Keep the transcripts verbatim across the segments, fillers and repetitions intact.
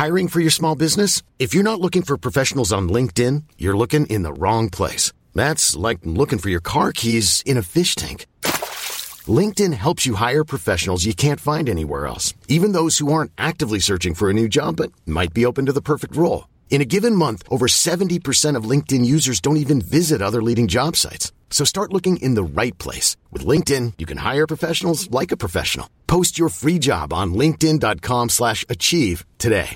Hiring for your small business? If you're not looking for professionals on LinkedIn, you're looking in the wrong place. That's like looking for your car keys in a fish tank. LinkedIn helps you hire professionals you can't find anywhere else, even those who aren't actively searching for a new job but might be open to the perfect role. In a given month, over seventy percent of LinkedIn users don't even visit other leading job sites. So start looking in the right place. With LinkedIn, you can hire professionals like a professional. Post your free job on linkedin.com slash achieve today.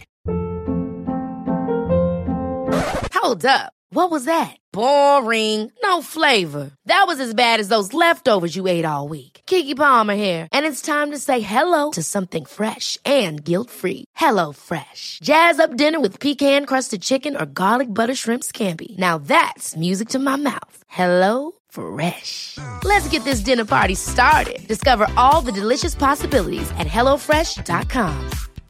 Hold up. What was that? Boring. No flavor. That was as bad as those leftovers you ate all week. Keke Palmer here. And it's time to say hello to something fresh and guilt-free. Hello Fresh. Jazz up dinner with pecan-crusted chicken or garlic butter shrimp scampi. Now that's music to my mouth. Hello Fresh. Let's get this dinner party started. Discover all the delicious possibilities at hello fresh dot com.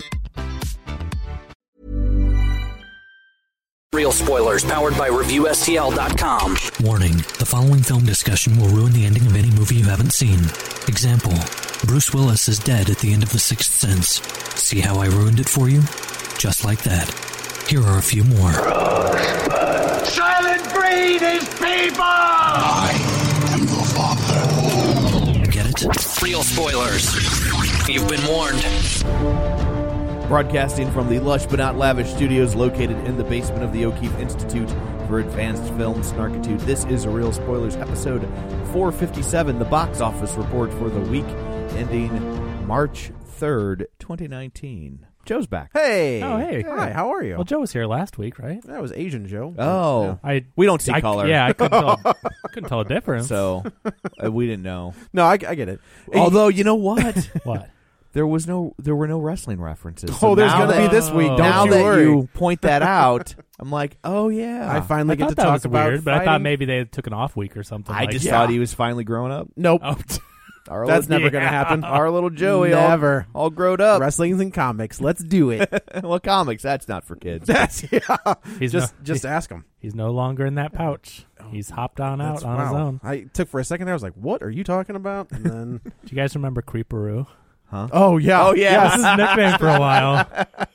Real spoilers powered by Review S T L dot com. Warning, the following film discussion will ruin the ending of any movie you haven't seen. Example, Bruce Willis is dead at the end of The Sixth Sense. See how I ruined it for you? Just like that. Here are a few more. Rosebud. Silent breed is people! I am the father. Get it? Real spoilers. You've been warned. Broadcasting from the lush but not lavish studios located in the basement of the O'Keefe Institute for Advanced Film Snarkitude, this is a Real Spoilers episode four fifty-seven, the box office report for the week ending March third, twenty nineteen. Joe's back. Hey. Oh, hey. Hi, how are you? Well, Joe was here last week, right? That was Asian Joe. Oh. Yeah. I We don't see I, color. Yeah, I couldn't tell, couldn't tell a difference. So, uh, we didn't know. No, I, I get it. Although, you know what? What? There was no, there were no wrestling references. Oh, So there's now going to that- be this week. Don't now you that worry. you point that out, I'm like, oh yeah. I finally I get thought to that talk was about weird, but I thought fighting. maybe they took an off week or something. I like, just yeah. thought he was finally growing up. Nope. Oh, Our That's little, never going to happen. Our little Joey, all- Never. all, grown up. Wrestling's and comics. Let's do it. Well, comics, that's not for kids. That's yeah. He's just no- just he- ask him. he's no longer in that pouch. He's hopped on out That's- on wow. his own. I took for a second there. I was like, "What are you talking about?" And then, Do you guys remember Creeperoo? Huh? oh yeah, Oh, yeah. That was his nickname for a while.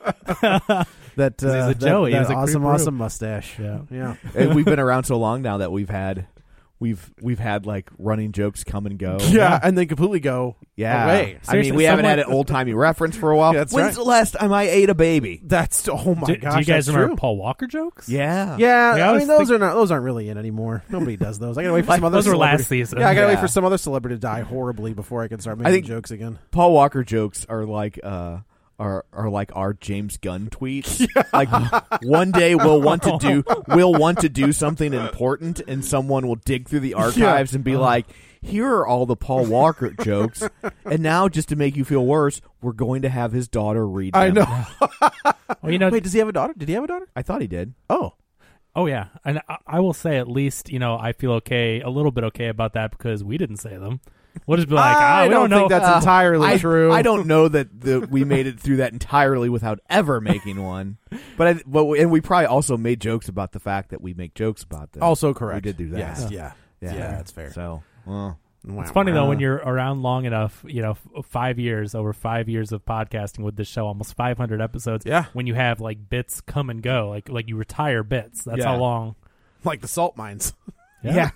that uh, He's a Joey. That, He's that a awesome, creeperoo. awesome mustache. Yeah. yeah. And we've been around so long now that we've had, we've we've had like running jokes come and go. Yeah, and then completely go Yeah. away. I mean, Seriously, we haven't someone- had an old timey reference for a while. That's When's right. the last time I ate a baby? That's oh my do, gosh. do you guys that's remember true. Paul Walker jokes? Yeah. Yeah, Yeah, I I was mean those think- are not those aren't really in anymore. Nobody does those. I gotta wait for some other. Those were last celebrity- season. Yeah, I gotta wait Yeah. for some other celebrity to die horribly before I can start making think- jokes again. Paul Walker jokes are like uh are are like our James Gunn tweets. Like one day we'll want to do we'll want to do something important, and someone will dig through the archives and be like, "Here are all the Paul Walker jokes," and now just to make you feel worse, we're going to have his daughter read them. I know. Well, you know, Wait, does he have a daughter? Did he have a daughter? I thought he did. Oh, oh yeah, and I, I will say at least you know I feel okay, a little bit okay about that because we didn't say them. We'll just be like, I ah, we don't don't, think know. that's entirely I, true. I don't know that the, we made it through that entirely without ever making one, but I, but we, and we probably also made jokes about the fact that we make jokes about them. Also correct. We did do that. Yes, Yeah. yeah, Yeah. yeah. That's fair. So, well, Wow. It's funny though Uh, when you're around long enough, you know, f- five years over five years of podcasting with this show, almost five hundred episodes. Yeah. When you have like bits come and go, like like you retire bits. That's Yeah. how long. like the salt mines. yeah.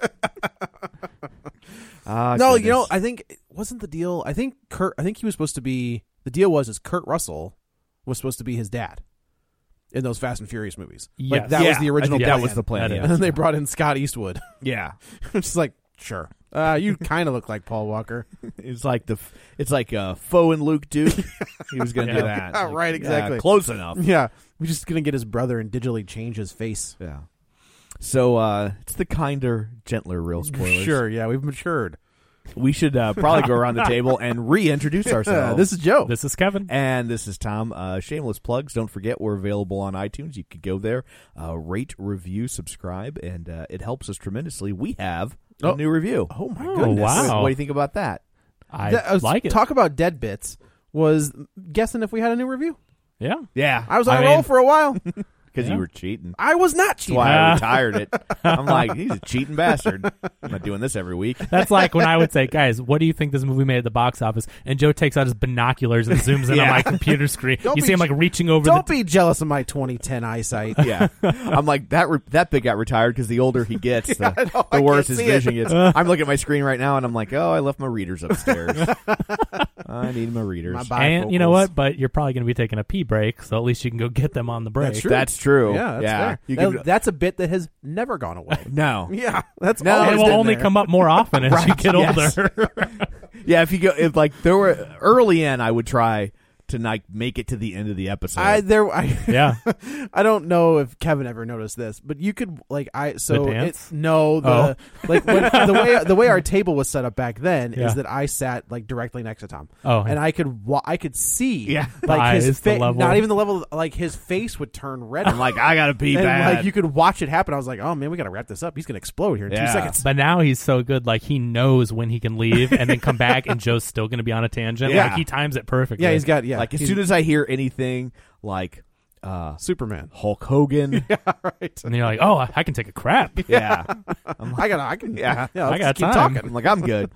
Ah, no, goodness. you know, I think wasn't the deal. I think Kurt. I think he was supposed to be. The deal was is Kurt Russell was supposed to be his dad in those Fast and Furious movies. Like Yes. that was Yeah, the original. I think plan. that was the plan. That Yeah. And then they brought in Scott Eastwood. yeah. It's just like, sure, uh, you kind of look like Paul Walker. It's like the it's like uh, Foe and Luke Duke. He was going to do Yeah. that. Right, Yeah, exactly. close enough. Yeah, we're just gonna get his brother and digitally change his face. Yeah. So uh, it's the kinder, gentler real spoilers. Sure, yeah, we've matured. We should uh, probably go around the table and reintroduce ourselves. Uh, this is Joe. This is Kevin. And this is Tom. Uh, shameless plugs. Don't forget we're available on iTunes. You could go there, uh, rate, review, subscribe, and uh, it helps us tremendously. We have a Oh. new review. oh my Oh, goodness! wow. What do you think about that? I That- I was- like it. Talk about dead bits. Was guessing if we had a new review. yeah. Yeah. I was on I a roll mean- for a while. because Yeah. you were cheating. I was not That's cheating. why I Ah. retired it. I'm like, he's a cheating bastard. I'm not doing this every week. That's like when I would say, guys, what do you think this movie made at the box office? And Joe takes out his binoculars and zooms in Yeah. on my computer screen. Don't You be see him like je- reaching over Don't the be jealous of my twenty ten eyesight. Yeah, I'm like that. Re- that big got retired because the older he gets, the, I know, I the worse can't his see it. vision gets. I'm looking at my screen right now, and I'm like, oh, I left my readers upstairs. I need my readers. My And you know bifocals. what? But you're probably going to be taking a pee break, so at least you can go get them on the break. That's true. That's true. Yeah, that's yeah. fair. You That- can- that's a bit that has never gone away. no. Yeah, that's No, always And it will been only there. come up more often as you Right, get yes. older. Yeah, if you go, if like there were early in, I would try to like make it to the end of the episode. I there I Yeah. I don't know if Kevin ever noticed this, but you could like I so The dance? it no the Oh. like when, the way the way our table was set up back then Yeah. is that I sat like directly next to Tom. Oh, and I could wa- I could see Yeah. like The his eyes, the fa- level. not even the level like his face would turn red. I'm like, I gotta be and bad. like you could watch it happen. I was like, oh man, we gotta wrap this up. He's gonna explode here in Yeah. two seconds. But now he's so good, like he knows when he can leave and then come back, and Joe's still going to be on a tangent. Yeah. Like he times it perfectly. Yeah, he's got yeah. like as he's soon as I hear anything like uh, Superman. Hulk Hogan, Yeah, right. and you're like, oh, I- I can take a crap. yeah, I gotta I can Yeah. yeah. I let's got keep time. talking. I'm like I'm good.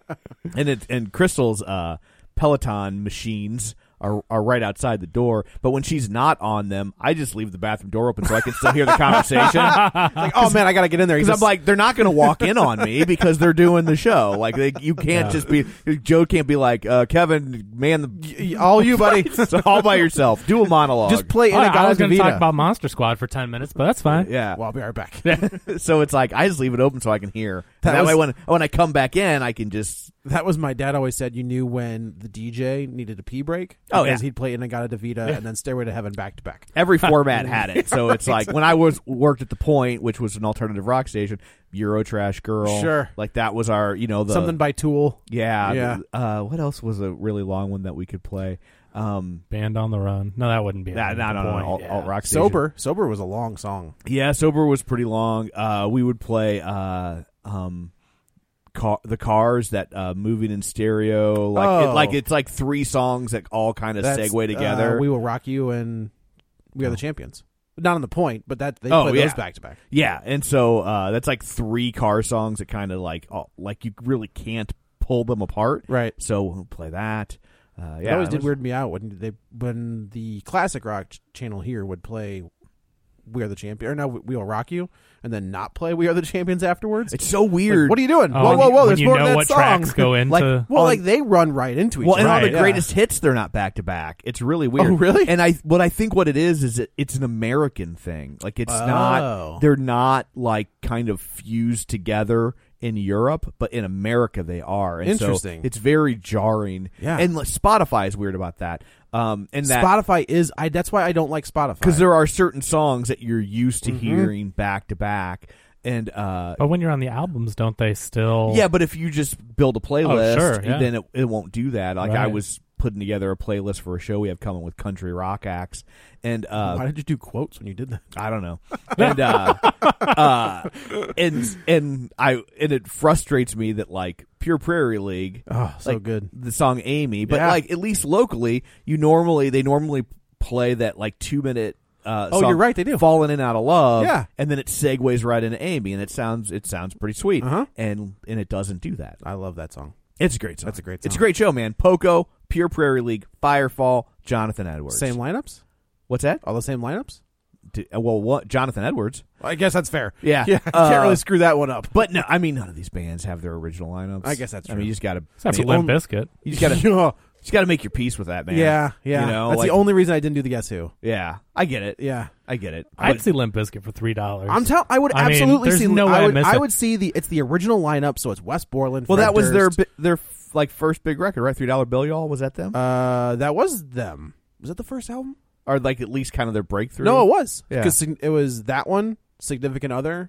And it and Crystal's uh, Peloton machines are are right outside the door, but when she's not on them, I just leave the bathroom door open so I can still hear the conversation. Like, oh man, I gotta get in there. He's Because I'm like, they're not going to walk in on me because they're doing the show. Like, they, you can't Yeah. just be. Joe can't be like, uh, Kevin, man, the, all you, buddy. it's all by yourself. Do a monologue. Just play Oh, I Inagata was going to talk Davida. about Monster Squad for ten minutes, but that's fine. Yeah. Well, I'll be right back. So it's like I just leave it open so I can hear. That That, that was- way, when when I come back in, I can just. That was my dad always said. You knew when the D J needed a pee break. Oh, because yeah. he'd play Inagata Davida and then Stairway to Heaven back to back. Every format had it, so it's like when I was worked at the Point, which was an alternative rock station, Eurotrash Girl, Sure. like that was our, you know, the Something by Tool. yeah, Yeah. the- uh, what else was a really long one that we could play? Um, Band on the Run. No, that wouldn't be. nah, the nah, no, no, point. no, alt, Yeah. alt rock station. Sober. Sober was a long song. Yeah, Sober was pretty long. Uh, we would play uh, um, car, the Cars, that uh, moving in stereo. Like, Oh. it, like it's like three songs that all kind of That's, segue together. Uh, we Will Rock You and We Are the Champions. Not on the Point, but that they Oh, play yeah. those back to back. yeah, and so uh, that's like three car songs that kind of like all, like you really can't pull them apart. Right. So we'll play that. Uh, It yeah, always it did was- weird me out when they when the classic rock ch- channel here would play We Are the Champions, or no, We Will Rock You, and then not play We Are the Champions afterwards. It's so Like, weird. what are you doing? Oh, whoa, when whoa, you- whoa! when There's you more know to that what song. tracks go into. Like, Well, on- like they run right into each Well, other. and on the Right. greatest hits, they're not back to back. It's really weird. Oh, really? And I, what I think what it is is it, it's an American thing. Like it's Oh. not. They're not like kind of fused together in Europe, but in America they are. And Interesting. So it's very jarring. Yeah. And like, Spotify is weird about that. Um, and that Spotify is I. That's why I don't like Spotify because there are certain songs that you're used to Mhm. hearing back to back. And uh, But when you're on the albums, don't they still? yeah, but if you just build a playlist, Oh, sure, yeah. then it, it won't do that. Like I Right. was putting together a playlist for a show we have coming with country rock acts, and uh, Why did you do quotes when you did that? I don't know, and uh, uh, and and I and it frustrates me that like Pure Prairie League, Oh, so like, good. the song Amy, but Yeah. like at least locally, you normally they normally play that like two minute. Uh, Oh, song, you're right, they do. Falling In Out of Love, Yeah. and then it segues right into Amy, and it sounds it sounds pretty sweet, Uh-huh. and and it doesn't do that. I love that song. It's a great song. That's a great It's a song. great show, man. Poco, Pure Prairie League, Firefall, Jonathan Edwards. Same lineups? What's that? All the same lineups? D- uh, well, what? Jonathan Edwards. I guess that's fair. Yeah. Yeah. Uh, Can't really screw that one up. But no, I mean, none of these bands have their original lineups. I guess that's I true. mean, you just got to. Except for you Limp Bizkit. just got to. Yeah. You got to make your peace with that, man. Yeah, yeah. You know, that's like- the only reason I didn't do the Guess Who. Yeah, I get it. Yeah. I get it. I'd But- see Limp Bizkit for three dollars. I'm telling. I would I mean, absolutely there's see. no way I I'd would. miss I it. would see the. It's the original lineup, so it's Wes Borland. well, Fred that was their Durst. bi- their like first big record, right? Three Dollar Bill, y'all. Was that them? Uh, that was them. Was that the first album? or like at least kind of their breakthrough? No, it was Yeah. because it was that one, Significant Other,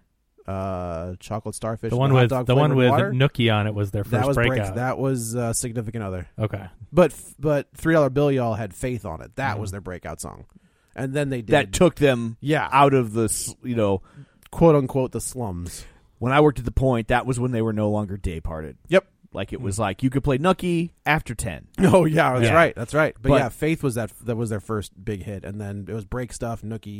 uh, Chocolate Starfish, the and one Hot with Dog the one Flavored with Water. Nookie on it was their first that was break- breakout. That was uh, Significant Other. Okay. But but Three Dollar Bill, y'all had Faith on it. That Mhm. was their breakout song, and then they did that took them yeah out of the s- you know. quote unquote the slums. When I worked at the Point, that was when they were no longer day parted. Yep. Like it was like you could play Nookie after ten. Oh yeah, that's Yeah. right. That's right. But, But- yeah, Faith was that that was their first big hit, and then it was Break Stuff, Nookie,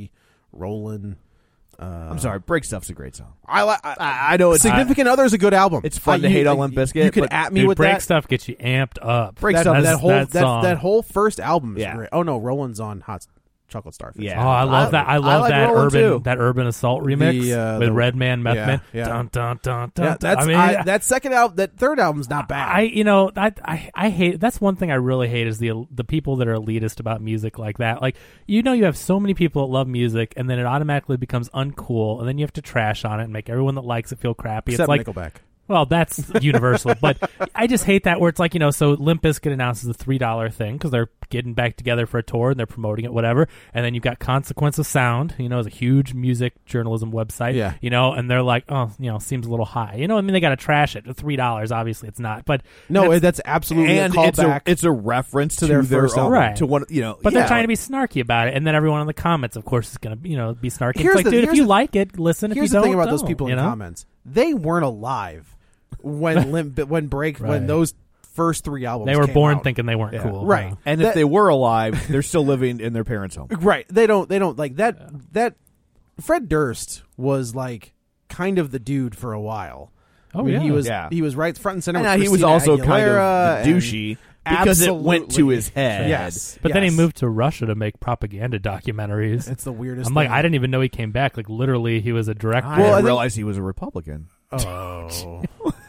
Rollin'. Uh, I'm sorry, Break Stuff's a great song. I like. I, I know it's Significant Other is a good album. It's fun I, to you, hate on like, Limp Bizkit. You could but at me Dude, with break that. stuff gets you amped up. Break that, Stuff. that That's- whole that that, song. that whole first album is Yeah. great. Oh no, Roland's on Hot Chocolate Starfish. Yeah. Oh, I love I- that! I I love like that Rollin' urban too. that urban assault remix The, uh, with the- Redman, Meth yeah, Man. yeah. Dun, dun, dun, dun, Yeah, that's I mean, I, that second album. That third album's not bad. I, you know, I, I, I hate. That's one thing I really hate is the the people that are elitist about music like that. Like, you know, you have so many people that love music, and then it automatically becomes uncool, and then you have to trash on it and make everyone that likes it feel crappy. Except it's like, Nickelback. well, that's universal, but I just hate that where it's like, you know, so Limp Bizkit announces a three dollar thing because they're getting back together for a tour and they're promoting it, whatever. And then you've got Consequence of Sound, you know, is a huge music journalism website, Yeah. you know, and they're like, oh, you know, seems a little high. You know, I mean, they got to trash it. three dollars, obviously, it's not. But No, that's, that's absolutely and a it's a callback. it's a reference to, their their, first own, album. Right. to one, you know. But yeah, they're trying to like- be snarky about it. And then everyone in the comments, of course, is going to, you know, be snarky. Here's It's like, the- dude, if here's you the- like it, listen. If Here's you the don't, thing about those don't, people in you the know? comments. They weren't alive when Limp when Break when Right. those first three albums They were came born out. thinking they weren't Yeah. cool. Right. Yeah. And That- if they were alive, they're still living in their parents' home. Right. They don't they don't like that that Fred Durst was like kind of the dude for a while. Oh, I mean, yeah. he was Yeah. he was right front and center. And with uh, he was Christina also kind Aguilera of the and- douchey because it went to Absolutely. his head. Yes. But then he yes. moved to Russia to make propaganda documentaries. It's the weirdest I'm like, thing. I didn't even know he came back. Like, literally, he was a director. I Well, I didn't think- realize he was a Republican. Oh.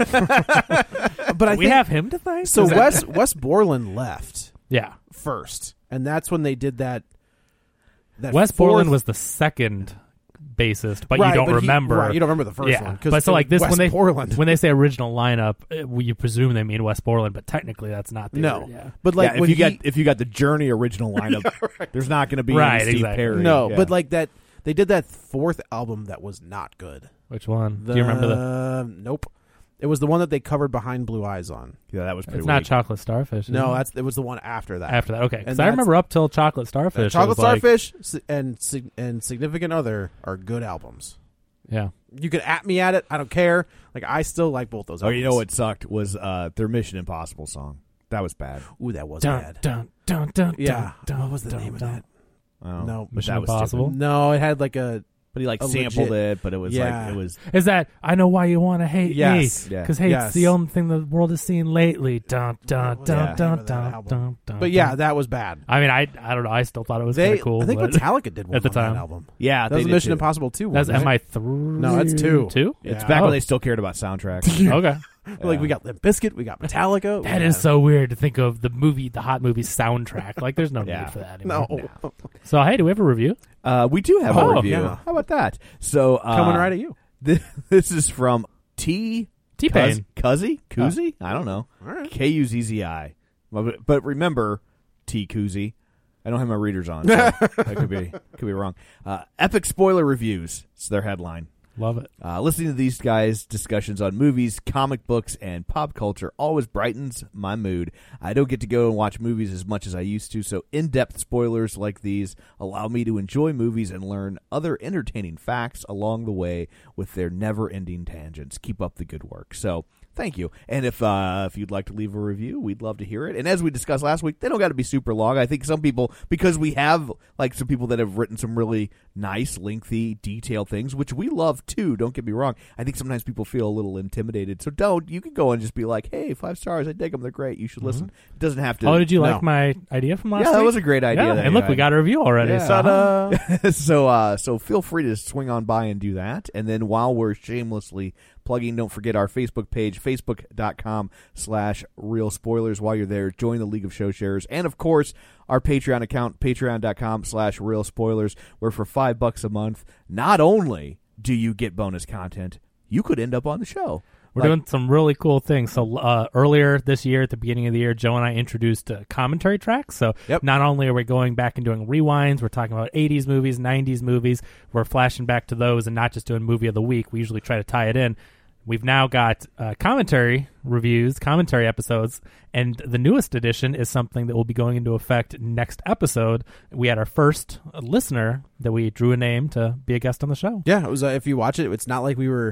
But I we think, have him to thank. so Is that- Wes Wes Borland left yeah, first, and that's when they did that. that Wes fourth- Borland was the second bassist, but Right, you don't but he- remember. right, you don't remember the first yeah. one, 'cause But so it like was this Wes when they Borland. when they say original lineup, uh, well, you presume they mean Wes Borland, but technically that's not the No, yeah. but like yeah, if when you he, got if you got the Journey original lineup, there's not going to be any Right, Steve exactly. Perry. no, Yeah. but like that they did that fourth album that was not good. Which one? The, Do you remember the? Nope. It was the one that they covered Behind Blue Eyes on. yeah, that was pretty. It's not weak. Chocolate Starfish. is No, it? that's it was the one after that. after that. Okay, because And I that's- remember up till Chocolate Starfish. Uh, it Chocolate was like- Starfish si- and Sig- and Significant Other are good albums. yeah. You can at me at it. I don't care. Like I still like both those. Oh, albums. you know what sucked was uh, their Mission Impossible song. That was bad. Ooh, that was Dun, bad. dun, dun, dun, Yeah. dun, What was the dun, name of dun. that? Oh, No. but Mission that was Impossible? stupid. No, it had like a. But he like A sampled legit- it, but it was Yeah. like it was. Is that I know why you want to hate Yes. me? Yeah. Because hey, Yes. it's the only thing the world has seen lately. Dun dun What was dun the name dun of that dun album? dun dun. But yeah, dun. that was bad. I mean, I I don't know. I still thought it was They, kind of cool. I think but Metallica did one at the on time. that album. Yeah, That they was did Mission too. Impossible two. That's wasn't M it? I three. No, that's two. Two. It's Yeah. back Oh. when they still cared about soundtracks. Okay. Like we got Limp Bizkit, we got Metallica. That we is got- so weird to think of the movie, the hot movie soundtrack. Like, there's no Yeah. need for that anymore. no So hey, do we have a review? Uh, we do have Oh, a review. yeah. How about that? So uh, coming right at you. This, this is from T T-Pain. Cuzzy Kuzi. I don't know. All right. K U Z Z I. But, but remember, T Kuzi. I don't have my readers on. So that could be could be wrong. Uh, Epic spoiler reviews. It's their headline. Love it. Uh, listening to these guys' discussions on movies, comic books, and pop culture always brightens my mood. I don't get to go and watch movies as much as I used to, so in-depth spoilers like these allow me to enjoy movies and learn other entertaining facts along the way with their never-ending tangents. Keep up the good work. So, thank you. And if uh, if you'd like to leave a review, we'd love to hear it. And as we discussed last week, they don't got to be super long. I think some people, because we have like some people that have written some really nice, lengthy, detailed things, which we love too. Don't get me wrong. I think sometimes people feel a little intimidated. So don't. You can go and just be like, hey, five stars. I dig them. They're great. You should listen. It doesn't have to. Oh, did you No. like my idea from last Yeah, week? that was a great idea Yeah, that and you look, we had. got a review already. Yeah. So, Ta-da. so uh so feel free to swing on by and do that. And then while we're shamelessly plugging, don't forget our Facebook page, facebook.com slash real spoilers. While you're there, join the League of Show Sharers. And of course, our Patreon account, patreon.com slash real spoilers, where for five bucks a month, not only do you get bonus content, you could end up on the show. We're Like- doing some really cool things. So uh, earlier this year, at the beginning of the year, Joe and I introduced uh, commentary tracks. So Yep. not only are we going back and doing rewinds, we're talking about eighties movies, nineties movies. We're flashing back to those and not just doing movie of the week. We usually try to tie it in. We've now got uh, commentary reviews, commentary episodes, and the newest edition is something that will be going into effect next episode. We had our first listener that we drew a name to be a guest on the show. Yeah, it was. Uh, if you watch it, it's not like we were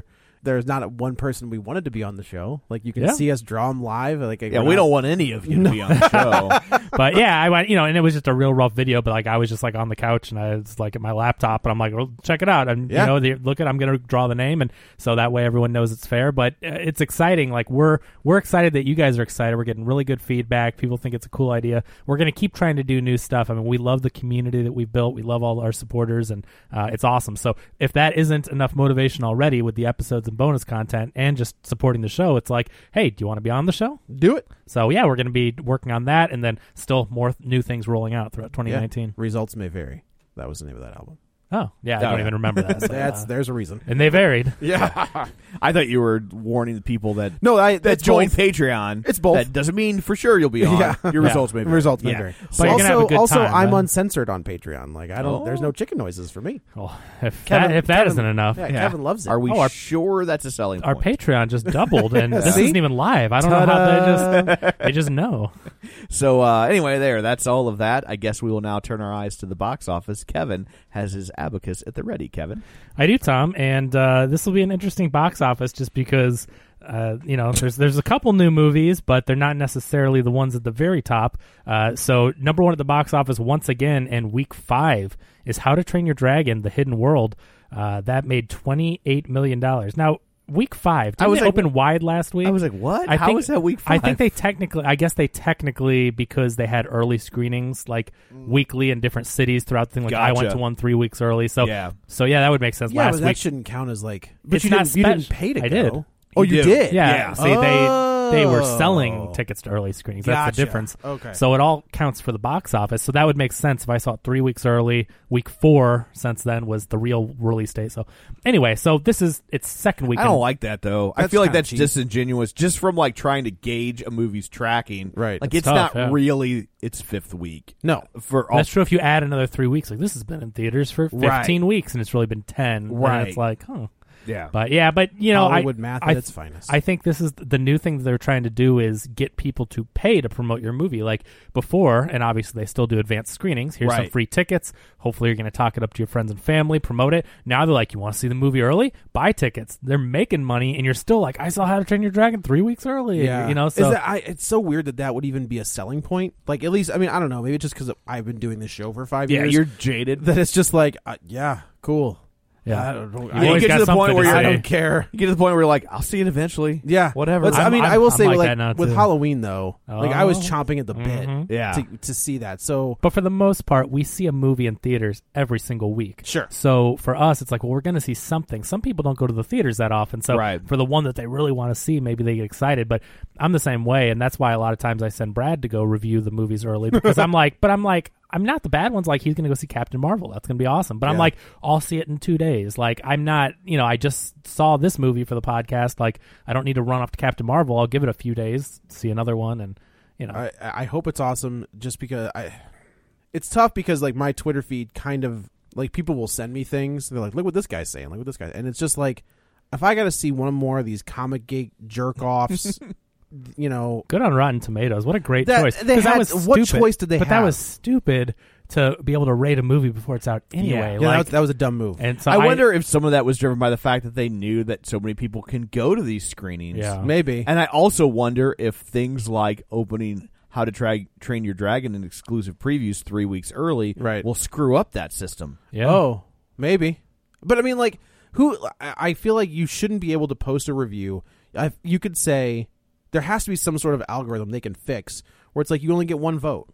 there's not one person we wanted to be on the show. Like you can Yeah. see us draw them live. Like Yeah, we don't want any of you to be on the show. But yeah, I went, you know, and it was just a real rough video. But like, I was just like on the couch and I was like at my laptop, and I'm like, well, check it out. And Yeah. you know, the, look at, I'm gonna draw the name, and so that way everyone knows it's fair. But uh, it's exciting. Like we're we're excited that you guys are excited. We're getting really good feedback. People think it's a cool idea. We're gonna keep trying to do new stuff. I mean, we love the community that we've built. We love all our supporters, and uh, it's awesome. So if that isn't enough motivation already with the episodes and bonus content and just supporting the show, it's like, hey, do you want to be on the show? do it. So yeah, we're going to be working on that, and then still more th- new things rolling out throughout twenty nineteen. Yeah. Results may vary. That was the name of that album. Oh yeah, I Oh, don't yeah. even remember that. So, That's uh, there's a reason. and they varied. Yeah. I thought you were warning the people that No, I that that's join both. Patreon. It's both. That doesn't mean for sure you'll be on. Yeah. Your Yeah. results may vary. Results may Yeah. vary. But you're also, gonna have a good also, time, I'm man. uncensored on Patreon. Like I don't. Oh. There's no chicken noises for me. Well, if Kevin- that if that Kevin- isn't enough, Yeah, Yeah. Kevin loves it. Are we Oh, our- sure that's a selling our point? Patreon just doubled, and this See? isn't even live. I don't know how they just they just know. So uh, anyway, there. That's all of that. I guess we will now turn our eyes to the box office. Kevin has his abacus at the ready. Kevin. I do, Tom, and uh, this will be an interesting box office just because uh, you know there's there's a couple new movies, but they're not necessarily the ones at the very top. Uh, so number one at the box office once again, and week five is How to Train Your Dragon: The Hidden World. Uh, that made twenty-eight million dollars. Now week five, didn't I was it like- open wide last week? I was like, what? I How think, is that week I five? think they technically, I guess they technically, because they had early screenings, like weekly in different cities throughout the thing. Like I went Gotcha. to one three weeks early, so Yeah. so yeah, that would make sense. Yeah, last but that week, shouldn't count as like. But It's you not didn't. You didn't spec- pay to I go. did. Oh, You you do. did. yeah, Yeah. see, they they were Oh. selling tickets to early screenings. That's Gotcha. the difference. Okay. So it all counts for the box office. So that would make sense if I saw it three weeks early. Week four, since then, was the real release date. So anyway, so this is its second I weekend. don't like that though. I That's feel like kinda that's cheap. disingenuous, just from like trying to gauge a movie's tracking. Right. Like It's it's tough, not yeah. really its fifth week. No. For all That's true. If you add another three weeks, like this has been in theaters for fifteen Right. weeks, and it's really been ten. and Right. it's like, huh. Yeah. But yeah, but you know, Hollywood I, math I, at its finest. I think this is the new thing that they're trying to do is get people to pay to promote your movie. Like before, and obviously they still do advanced screenings. Here's some Right. free tickets. Hopefully, you're going to talk it up to your friends and family, promote it. Now they're like, you want to see the movie early? Buy tickets. They're making money, and you're still like, I saw How to Train Your Dragon three weeks early. Yeah, you know. Is So that, I, it's so weird that that would even be a selling point. Like at least, I mean, I don't know. Maybe it's just because I've been doing this show for five yeah, years. you're jaded. that it's just like, uh, yeah, cool. yeah, I don't know. You I, you always get got to the point something where to you're- I say. don't care. You get to the point where you're like, I'll see it eventually. Yeah, Whatever. Let's- I I'm- mean, I'm- I will I'm say like like that now, with too. Halloween though, like I was Oh. chomping at the bit Mhm. Yeah. to to see that. So But for the most part, we see a movie in theaters every single week. Sure. So for us, it's like, well, we're going to see something. Some people don't go to the theaters that often. So Right. for the one that they really want to see, maybe they get excited. But I'm the same way. And that's why a lot of times I send Brad to go review the movies early because I'm like, but I'm like, I'm not the bad ones. Like he's going to go see Captain Marvel. That's going to be awesome. But I'm Yeah. like, I'll see it in two days. Like I'm not, you know, I just saw this movie for the podcast. Like I don't need to run off to Captain Marvel. I'll give it a few days, see another one. And, you know, I I hope it's awesome. Just because I, it's tough because like my Twitter feed kind of like people will send me things. They're like, look what this guy's saying. Look what this guy, and it's just like if I got to see one more of these comic geek jerk offs. You know, good on Rotten Tomatoes. What a great That- choice. they 'Cause that had- was what stupid. choice did they But that have? was stupid to be able to rate a movie before it's out anyway. yeah, like, that, was, that was a dumb move. and so I wonder if some of that was driven by the fact that they knew that so many people can go to these screenings. Yeah. Maybe. And I also wonder if things like opening How to Tra- Train Your Dragon in exclusive previews three weeks early Right. will screw up that system. Yeah. Oh, maybe. But I mean, like, who? I I feel like you shouldn't be able to post a review. I, you could say there has to be some sort of algorithm they can fix where it's like you only get one vote.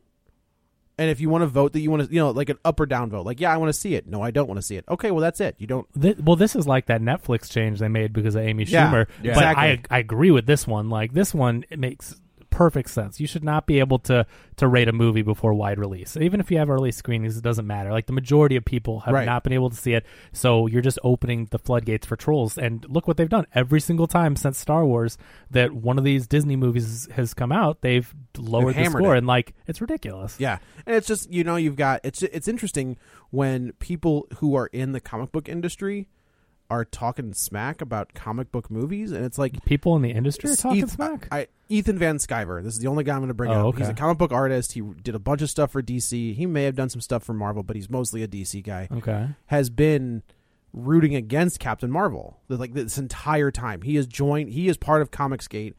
And if you want to vote that you want to, you know, like an up or down vote, like, yeah, I want to see it. No, I don't want to see it. Okay, well, that's it. You don't. Thi- well, this is like that Netflix change they made because of Amy Yeah, Schumer. yeah. But Exactly. I I agree with this one. Like this one, it makes perfect sense. You should not be able to to rate a movie before wide release. Even if you have early screenings, it doesn't matter. Like the majority of people have Right. not been able to see it, so you're just opening the floodgates for trolls. And look what they've done every single time since Star Wars that one of these Disney movies has come out. They've lowered the hammered score, it. and like it's ridiculous. Yeah, and it's just you know you've got it's it's interesting when people who are in the comic book industry are talking smack about comic book movies, and it's like People in the industry are talking Eth- smack. I, Ethan Van Sciver. This is the only guy I'm going to bring Oh, up. He's okay. a comic book artist. He did a bunch of stuff for D C. He may have done some stuff for Marvel, but he's mostly a D C guy. Okay. Has been rooting against Captain Marvel. Like this entire time, he is joined. He is part of Comicsgate.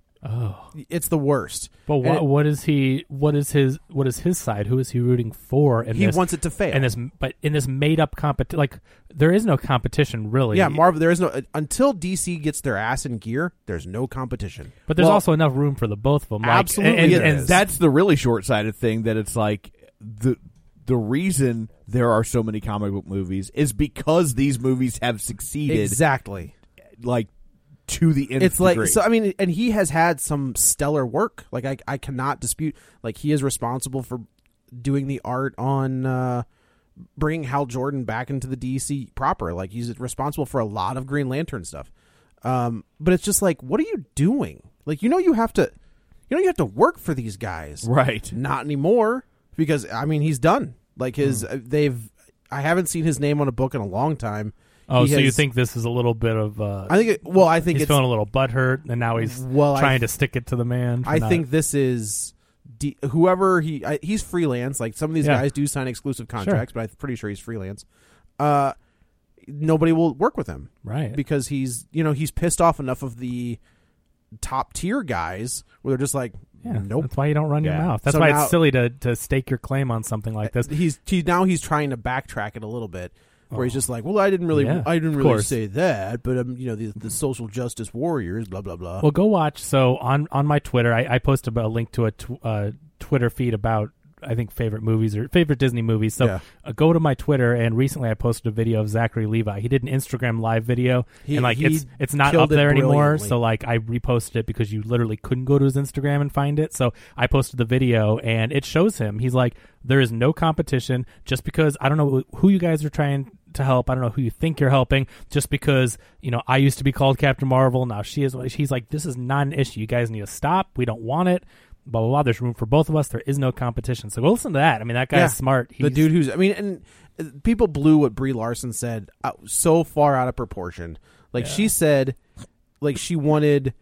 Oh, it's the worst. But what it, what is he? What is his? What is his side? Who is he rooting for? In he this, wants it to fail. And this, but in this made up competition, like there is no competition really. Yeah, Marvel. There is no until D C gets their ass in gear. There's no competition. But there's well, also enough room for the both of them. Like, absolutely, and, and, and that's the really short-sighted thing. That it's like the the reason there are so many comic book movies is because these movies have succeeded. Exactly. Like. To the nth it's like degree. So I mean, and he has had some stellar work. Like I, I cannot dispute. Like he is responsible for doing the art on uh, bringing Hal Jordan back into the D C proper. Like he's responsible for a lot of Green Lantern stuff. Um, but it's just like, what are you doing? Like you know, you have to, you know, you have to work for these guys, right? Not anymore because I mean, he's done. Like his, mm. they've. I haven't seen his name on a book in a long time. Oh, he so has, you think this is a little bit of? Uh, I think. It, well, I think he's it's feeling a little butthurt, and now he's well, trying I, to stick it to the man. I not, think this is D, whoever he. I, he's freelance. Like some of these yeah. guys do sign exclusive contracts, sure. but I'm pretty sure he's freelance. Uh, nobody will work with him, right? Because he's you know he's pissed off enough of the top tier guys where they're just like, yeah, nope. That's why you don't run yeah. your mouth. That's so why now, it's silly to to stake your claim on something like this. He's he, now he's trying to backtrack it a little bit. Where he's just like, well, I didn't really, yeah, I didn't really course. say that, but um, you know, the, the social justice warriors, blah blah blah. Well, go watch. So on on my Twitter, I, I posted a link to a tw- uh, Twitter feed about I think favorite movies or favorite Disney movies. So yeah. uh, go to my Twitter, and recently I posted a video of Zachary Levi. He did an Instagram live video, he, and like it's it's not up there anymore. So like I reposted it because you literally couldn't go to his Instagram and find it. So I posted the video, and it shows him. He's like, there is no competition. Just because I don't know who you guys are trying to help, I don't know who you think you're helping. Just because you know I used to be called Captain Marvel, now she is. He's like, this is not an issue. You guys need to stop. We don't want it. Blah, blah, blah. There's room for both of us. There is no competition. So go listen to that. I mean, that guy's yeah. smart. He's, the dude who's, I mean, and people blew what Brie Larson said out, so far out of proportion. Like, yeah. she said, like, she wanted.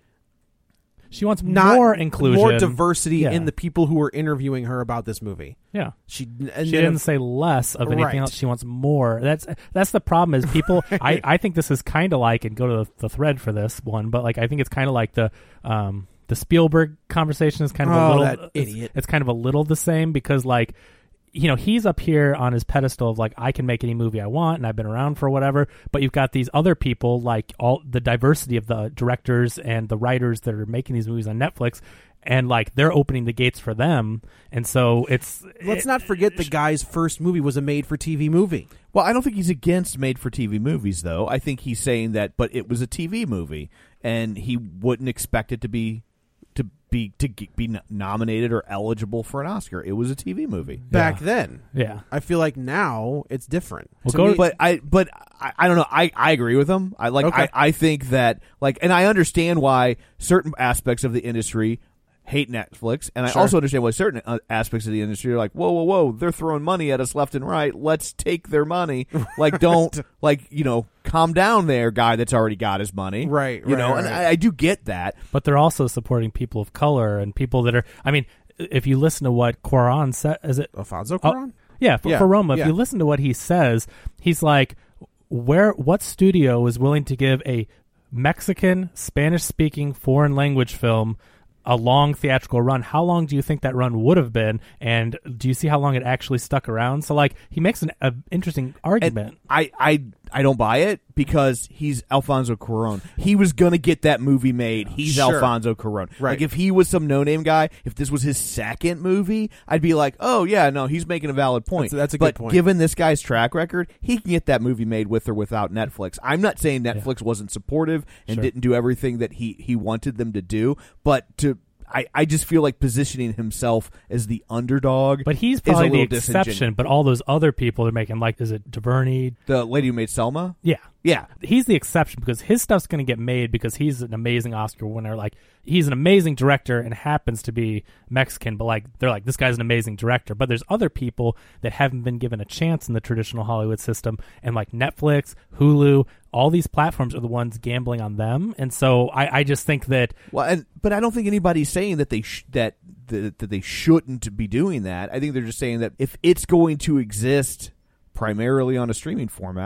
She wants not, more inclusion. More diversity yeah. in the people who were interviewing her about this movie. Yeah. She, and she didn't if, say less of anything right. else. She wants more. That's that's the problem is people, I, I think this is kind of like, and go to the, the thread for this one, but like I think it's kind of like the. Um, The Spielberg conversation is kind of oh, a little that idiot. It's, it's kind of a little the same because like you know he's up here on his pedestal of like I can make any movie I want and I've been around for whatever, but you've got these other people like all the diversity of the directors and the writers that are making these movies on Netflix, and like they're opening the gates for them, and so it's let's it, not forget the guy's first movie was a made-for-T V movie. Well, I don't think he's against made-for-T V movies though. I think he's saying that, but it was a T V movie and he wouldn't expect it to be. to be to be nominated or eligible for an Oscar. It was a T V movie back yeah. then. Yeah, I feel like now it's different. Well, go, me, but I but I, I don't know. I, I agree with him. I like okay. I, I think that like, and I understand why certain aspects of the industry hate Netflix, and I sure. also understand why certain aspects of the industry are like, whoa, whoa, whoa, they're throwing money at us left and right. Let's take their money. Like, don't like you know, calm down, there, guy that's already got his money, right? You right, know, right. and I, I do get that, but they're also supporting people of color and people that are. I mean, if you listen to what Cuarón said, is it Alfonso Cuarón? Oh, yeah, for, yeah, for Roma. yeah. If you listen to what he says, he's like, where? What studio is willing to give a Mexican, Spanish-speaking, foreign language film a long theatrical run? How long do you think that run would have been? And do you see how long it actually stuck around? So, like, he makes an a interesting argument. And I, I, I don't buy it because he's Alfonso Cuarón. He was gonna get that movie made. He's sure. Alfonso Cuarón. Right. Like if he was some no-name guy, if this was his second movie, I'd be like, oh yeah, no, he's making a valid point. That's, that's a but good point. Given this guy's track record, he can get that movie made with or without Netflix. I'm not saying Netflix yeah. wasn't supportive and sure. didn't do everything that he he wanted them to do, but to I, I just feel like positioning himself as the underdog. But he's probably is a the little exception. But all those other people are making, like, is it DuVernay? The lady who made Selma? Yeah. Yeah. He's the exception because his stuff's going to get made because he's an amazing Oscar winner. Like, he's an amazing director and happens to be Mexican, but, like, they're like, this guy's an amazing director. But there's other people that haven't been given a chance in the traditional Hollywood system. And, like, Netflix, Hulu, all these platforms are the ones gambling on them. And so I, I just think that... Well, and, but I don't think anybody's saying that they sh- that, that that they shouldn't be doing that. I think they're just saying that if it's going to exist primarily on a streaming format,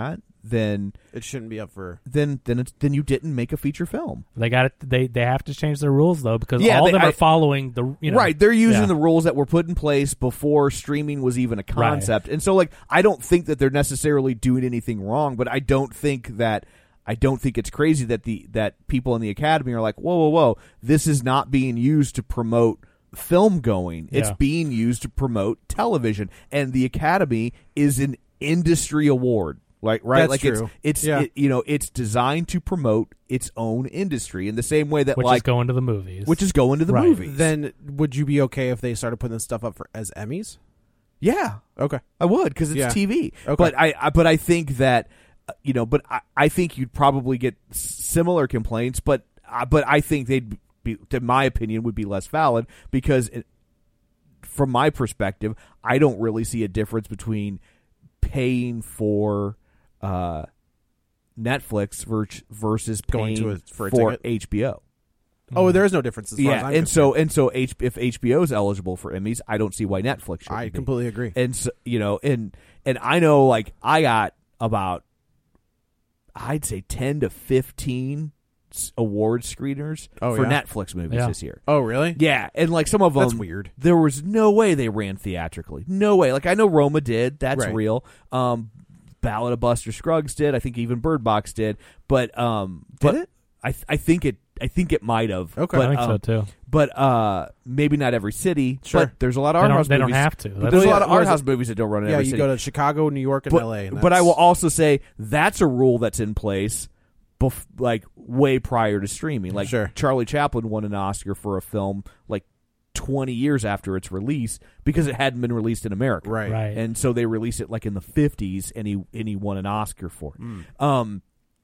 then It shouldn't be up for. then then it's then you didn't make a feature film. They got it. They they have to change their rules though because Yeah, all they- of them I- are following the you know Right, they're using yeah. the rules that were put in place before streaming was even a concept. And so like I don't think that they're necessarily doing anything wrong, but I don't think that I don't think it's crazy that the that people in the Academy are like, "Whoa, whoa, whoa. This is not being used to promote film going. It's Yeah. being used to promote television." And the Academy is an industry award. Like right, That's like true. it's it's Yeah. it, you know, it's designed to promote its own industry in the same way that which like is going to the movies. which is going to the Right. movies. Then would you be okay if they started putting this stuff up for as Emmys? yeah. Okay. I would because it's Yeah. T V. Okay. But I, I but I think that uh, you know, but I, I think you'd probably get s- similar complaints. But uh, but I think they'd be, in my opinion, would be less valid because, it, from my perspective, I don't really see a difference between paying for uh, Netflix ver- versus Going paying to a- for a for ticket? H B O. Oh, there is no difference as far as Yeah, I'm and so concerned. and so H- if H B O is eligible for Emmys, I don't see why Netflix should. I completely agree. And so, you know, and and I know, like, I got about, I'd say ten to fifteen s- award screeners Oh, for yeah? Netflix movies Yeah. this year. Oh, really? Yeah, and like some of them, That's weird. There was no way they ran theatrically. No way. Like I know Roma did. That's Right. real. Um, Ballad of Buster Scruggs did. I think even Bird Box did. But um, but it? I th- I think it I think it might have. Okay. but, I think so um, too. But uh, maybe not every city. Sure. But there's a lot of They art don't- house they don't movies. have to. But That's- there's a Well, lot yeah, of what art is house it? movies that don't run in Yeah, every you city. go to Chicago, New York, and but, L A. And but I that's- will also say that's a rule that's in place, bef- like way prior to streaming. Like Sure. Charlie Chaplin won an Oscar for a film like twenty years after its release because it hadn't been released in America, Right. Right. And so they released it like in the fifties, and he and he won an Oscar for it. Mm. Um,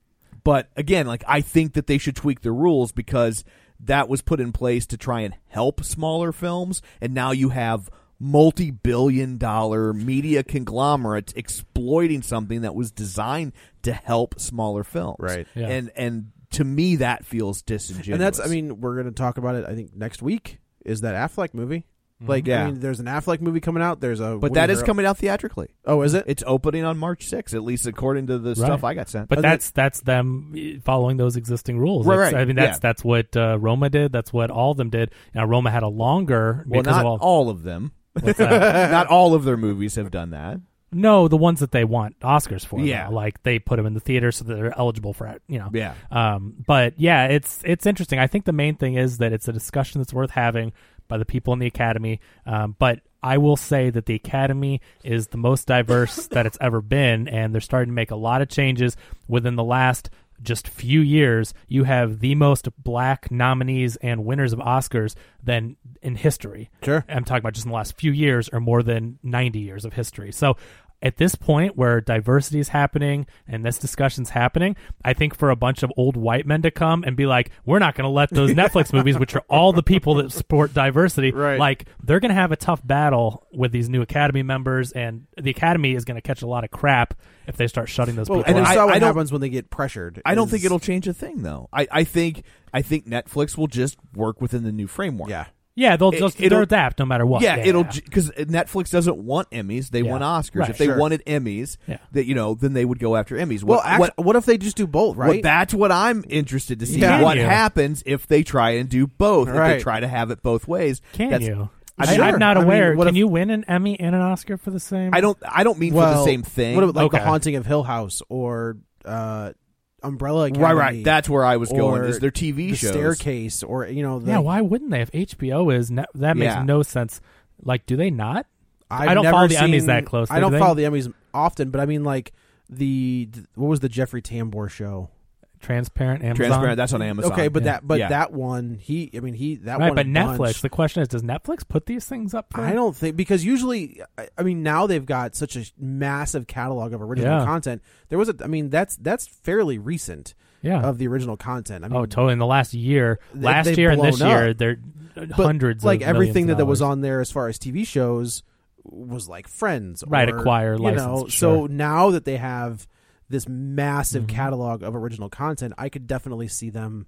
but again, like I think that they should tweak the rules because that was put in place to try and help smaller films, and now you have multi-billion dollar media conglomerates exploiting something that was designed to help smaller films. Right. Yeah. And and to me that feels disingenuous. And that's, I mean, we're going to talk about it, I think, next week, is that Affleck movie. Like, Yeah. I mean, there's an Affleck movie coming out. There's a. but Woody that is Harrel- coming out theatrically. Oh, is it? It's opening on March sixth, at least according to the Right. stuff I got sent. But Uh, that's that's them following those existing rules. Right, It's- right, I mean, that's yeah. that's what uh, Roma did. That's what all of them did. Now Roma had a longer well, because not of all. all of them. what's that? Not all of their movies have done that. No, the ones that they want Oscars for. Yeah. though. Like they put them in the theater so that they're eligible for it. You know. Yeah. Um. But yeah, it's it's interesting. I think the main thing is that it's a discussion that's worth having by the people in the Academy. Um. But I will say that the Academy is the most diverse that it's ever been, and they're starting to make a lot of changes within the last just few years. You have the most black nominees and winners of Oscars than in history. Sure. I'm talking about just in the last few years or more than ninety years of history. So at this point where diversity is happening and this discussion's happening, I think for a bunch of old white men to come and be like, we're not going to let those Netflix movies, which are all the people that support diversity, Right. like they're going to have a tough battle with these new Academy members, and the Academy is going to catch a lot of crap if they start shutting those Well, people and out. we saw I- what I don't- happens when they get pressured. I don't is- think it'll change a thing, though. I, I think I think Netflix will just work within the new framework. Yeah. Yeah, they'll It- just it'll- they'll adapt no matter what. Yeah, it'll because Netflix doesn't want Emmys; they Yeah. want Oscars. Right, if they sure. wanted Emmys, Yeah. that you know, then they would go after Emmys. Well, What, actually, what, what, if they just do both, right? what- that's what I'm interested to see. Can What you? happens if they try and do both? If Right. they try to have it both ways? Can That's- you? I'm I, sure. I'm not I mean, aware. what Can if- you win an Emmy and an Oscar for the same? I don't. I don't mean well, for the same thing. What about like Okay. The Haunting of Hill House or uh, Umbrella Academy? right, right. That's where I was going. or Is their T V The shows? Staircase, or you know, the, Yeah, why wouldn't they? If H B O is ne- that makes Yeah. no sense. Like, do they not? I've I don't never follow the seen- Emmys that closely, I don't do they? follow the Emmys often, but I mean, like the what was the Jeffrey Tambor show? Transparent Amazon. Transparent. That's on Amazon. Okay, but Yeah. that but Yeah. that one, he, I mean, he that right, one. but a Netflix. bunch. The question is, does Netflix put these things up? For I don't think because usually, I, I mean, now they've got such a massive catalog of original Yeah. content. There was a, I mean, that's that's fairly recent. Yeah. Of the original content. I mean, oh, totally. In the last year, They- last they've year and this blown year, up. they're but hundreds. like of everything that, millions that of was dollars. on there as far as T V shows was like Friends, Right, or, acquire, you know. license, So sure. now that they have this massive Mhm. catalog of original content, I could definitely see them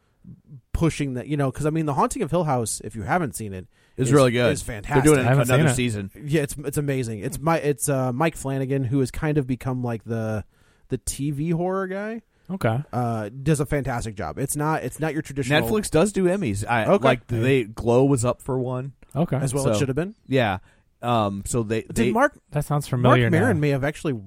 pushing that. You know, because I mean, The Haunting of Hill House, if you haven't seen it, It's is really good. It's fantastic. They're doing I haven't another seen it. season. Yeah, it's it's amazing. It's my it's uh, Mike Flanagan, who has kind of become like the the T V horror guy. Okay. Uh, does a fantastic job. It's not it's not your traditional Netflix does do Emmys. I, Okay. Like they Glow was up for one. Okay. as well. So- it should have been. Yeah. Um. So they Did they. Mark That sounds Mark familiar Maron now. may have actually?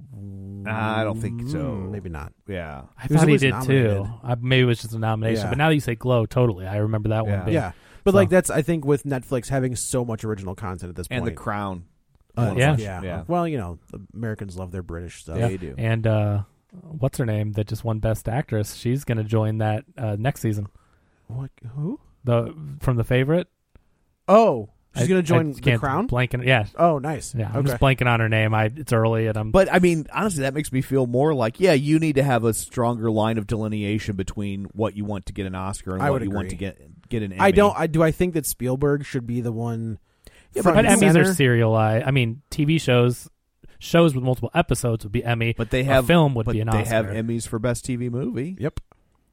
I don't think so. Mm, Maybe not. Yeah. I He was thought he always did nominated. too. I, maybe it was just a nomination. Yeah. But now that you say Glow, totally. I remember that Yeah. one. Being, Yeah, but So- like that's I think with Netflix having so much original content at this And point. The Crown. Uh, One of yeah. them. yeah, Yeah. Well, you know, the Americans love their British stuff. Yeah. They do. And uh, what's her name that just won Best Actress? She's going to join that uh, next season. What? Who? The From The Favorite. Oh, she's I- going I to join the can't Crown. Blanking, yeah, Oh, nice. yeah. I'm okay. just blanking on her name. I it's early and I'm. But I mean, honestly, that makes me feel more like, yeah, you need to have a stronger line of delineation between what you want to get an Oscar and I what would you want to agree. get get an Emmy. I don't. I do. I think that Spielberg should be the one. Yeah, front but and Emmys center. are serialized. I mean, T V shows shows with multiple episodes would be Emmy. But they A have film would but be an they Oscar. have Emmys for best T V movie. Yep.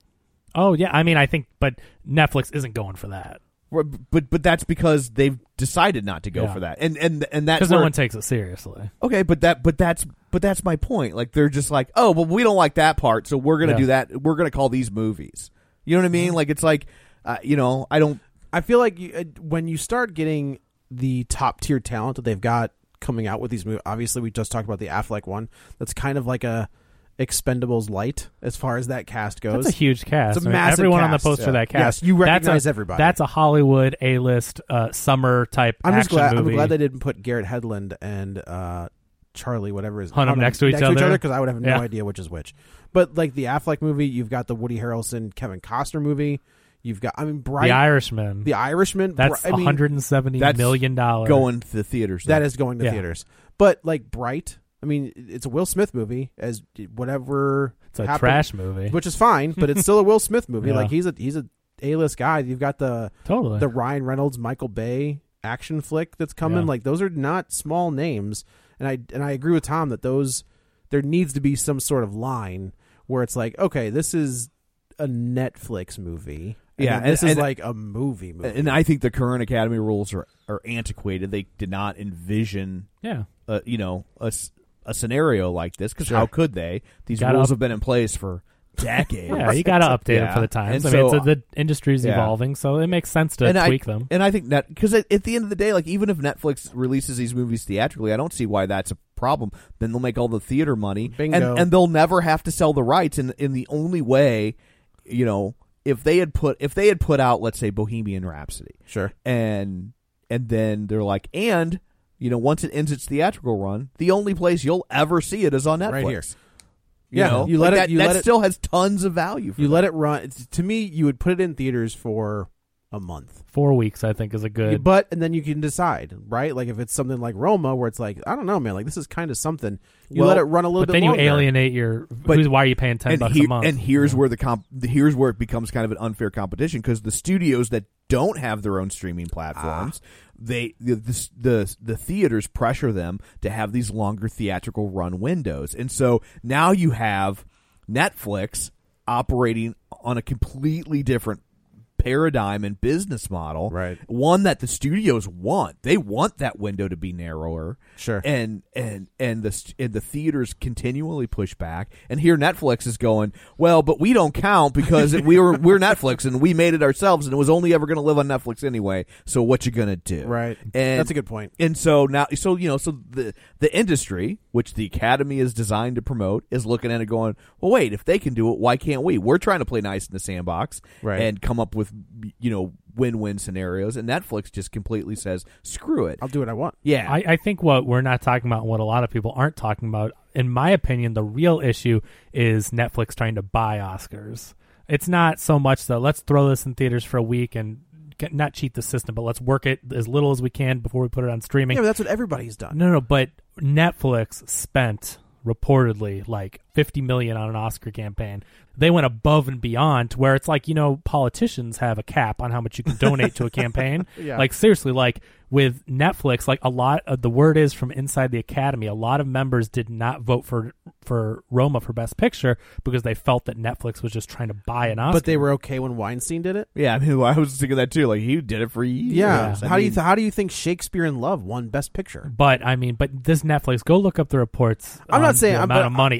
Oh yeah, I mean, I think, but Netflix isn't going for that But but that's because they've decided not to go Yeah. for that, and and and that's because no where- one takes it seriously. okay. But that but that's but that's my point. Like they're just like, oh, well, we don't like that part, so we're gonna Yeah. do that. We're gonna call these movies. You know what I mean? Like it's like, uh, you know, I don't. I feel like you, uh, when you start getting the top tier talent that they've got coming out with these movies, obviously we just talked about the Affleck one. That's kind of like a Expendables light as far as that cast goes. That's a huge cast. It's a I mean, massive everyone on the cast. poster Yeah. of that cast. Yes, you recognize that's a, everybody. That's a Hollywood A-list uh, summer type I'm just action glad. movie. I'm glad they didn't put Garrett Hedlund and uh, Charlie, whatever is Hunt 'em next to each other? because I would have no Yeah. idea which is which. But like the Affleck movie, you've got the Woody Harrelson, Kevin Costner movie. You've got, I mean, Bright, The Irishman. The Irishman. That's Bri- I mean, one hundred seventy that's million dollars. Going to the theaters. that though. is going to Yeah. theaters. But like Bright, I mean, it's a Will Smith movie, as whatever. It's a happened- trash movie. which is fine, but it's still a Will Smith movie. Yeah. Like he's a he's a A-list guy. You've got the Totally. the Ryan Reynolds, Michael Bay action flick that's coming. Yeah. Like those are not small names, and I and I agree with Tom that those there needs to be some sort of line where it's like, okay, this is a Netflix movie. And Yeah, then this and- is and- like a movie movie. And I think the current Academy rules are, are antiquated. They did not envision, yeah. uh, you know, a, s- a scenario like this because Sure. how could they? These Gotta rules up- have been in place for decades. Yeah, you got to update Yeah. them for the times. And I mean, so- it's a, the industry's Yeah. evolving, so it makes sense to and tweak I, them. And I think that because at, at the end of the day, like even if Netflix releases these movies theatrically, I don't see why that's a problem. Then they'll make all the theater money, Bingo. and and they'll never have to sell the rights. And in the only way, you know, if they had put if they had put out, let's say, Bohemian Rhapsody, Sure. and and then they're like, and you know, once it ends its theatrical run, the only place you'll ever see it is on Netflix. Right here. You Yeah, know? you Like let it- that, you that let it- still has tons of value. For You them. let it run. It's, to me, you would put it in theaters for a month. Four weeks, I think, is a good. But and then you can decide, right? Like if it's something like Roma, where it's like, I don't know, man, like this is kind of something. You Well, let it run a little but bit then you longer. alienate your. But- who's, why are you paying ten and bucks here- a month? And here's Yeah. where the comp, here's where it becomes kind of an unfair competition because the studios that don't have their own streaming platforms, they the, the the the theaters pressure them to have these longer theatrical run windows, and so now you have Netflix operating on a completely different paradigm and business model, Right. one that the studios want. They want that window to be narrower, Sure. and and and the st- and the theaters continually push back. And here Netflix is going, well, but we don't count because we were we're Netflix and we made it ourselves, and it was only ever going to live on Netflix anyway. So what you gonna do? Right. And That's a good point. And so now, so you know, so the the industry, which the Academy is designed to promote, is looking at it going, well, wait, if they can do it, why can't we? We're trying to play nice in the sandbox, Right. and come up with, you know, win-win scenarios. And Netflix just completely says, screw it. I'll do what I want. Yeah, I, I think what we're not talking about, and what a lot of people aren't talking about, in my opinion, the real issue is Netflix trying to buy Oscars. It's not so much that let's throw this in theaters for a week and get, not cheat the system, but let's work it as little as we can before we put it on streaming. Yeah, but that's what everybody's done. No, no, but Netflix spent reportedly like fifty million dollars on an Oscar campaign. They went above and beyond to where it's like, you know, politicians have a cap on how much you can donate to a campaign. Yeah. Like seriously, like with Netflix, like a lot of the word is from inside the Academy, a lot of members did not vote for for Roma for Best Picture because they felt that Netflix was just trying to buy an Oscar. But they were okay when Weinstein did it. yeah. I mean, I was thinking that too. Like he did it for years. Yeah. I How do you mean, th- how do you think Shakespeare in Love won Best Picture? But I mean, but this Netflix, go look up the reports. I'm not on saying the I'm, amount but of money. I'm it's not like saying,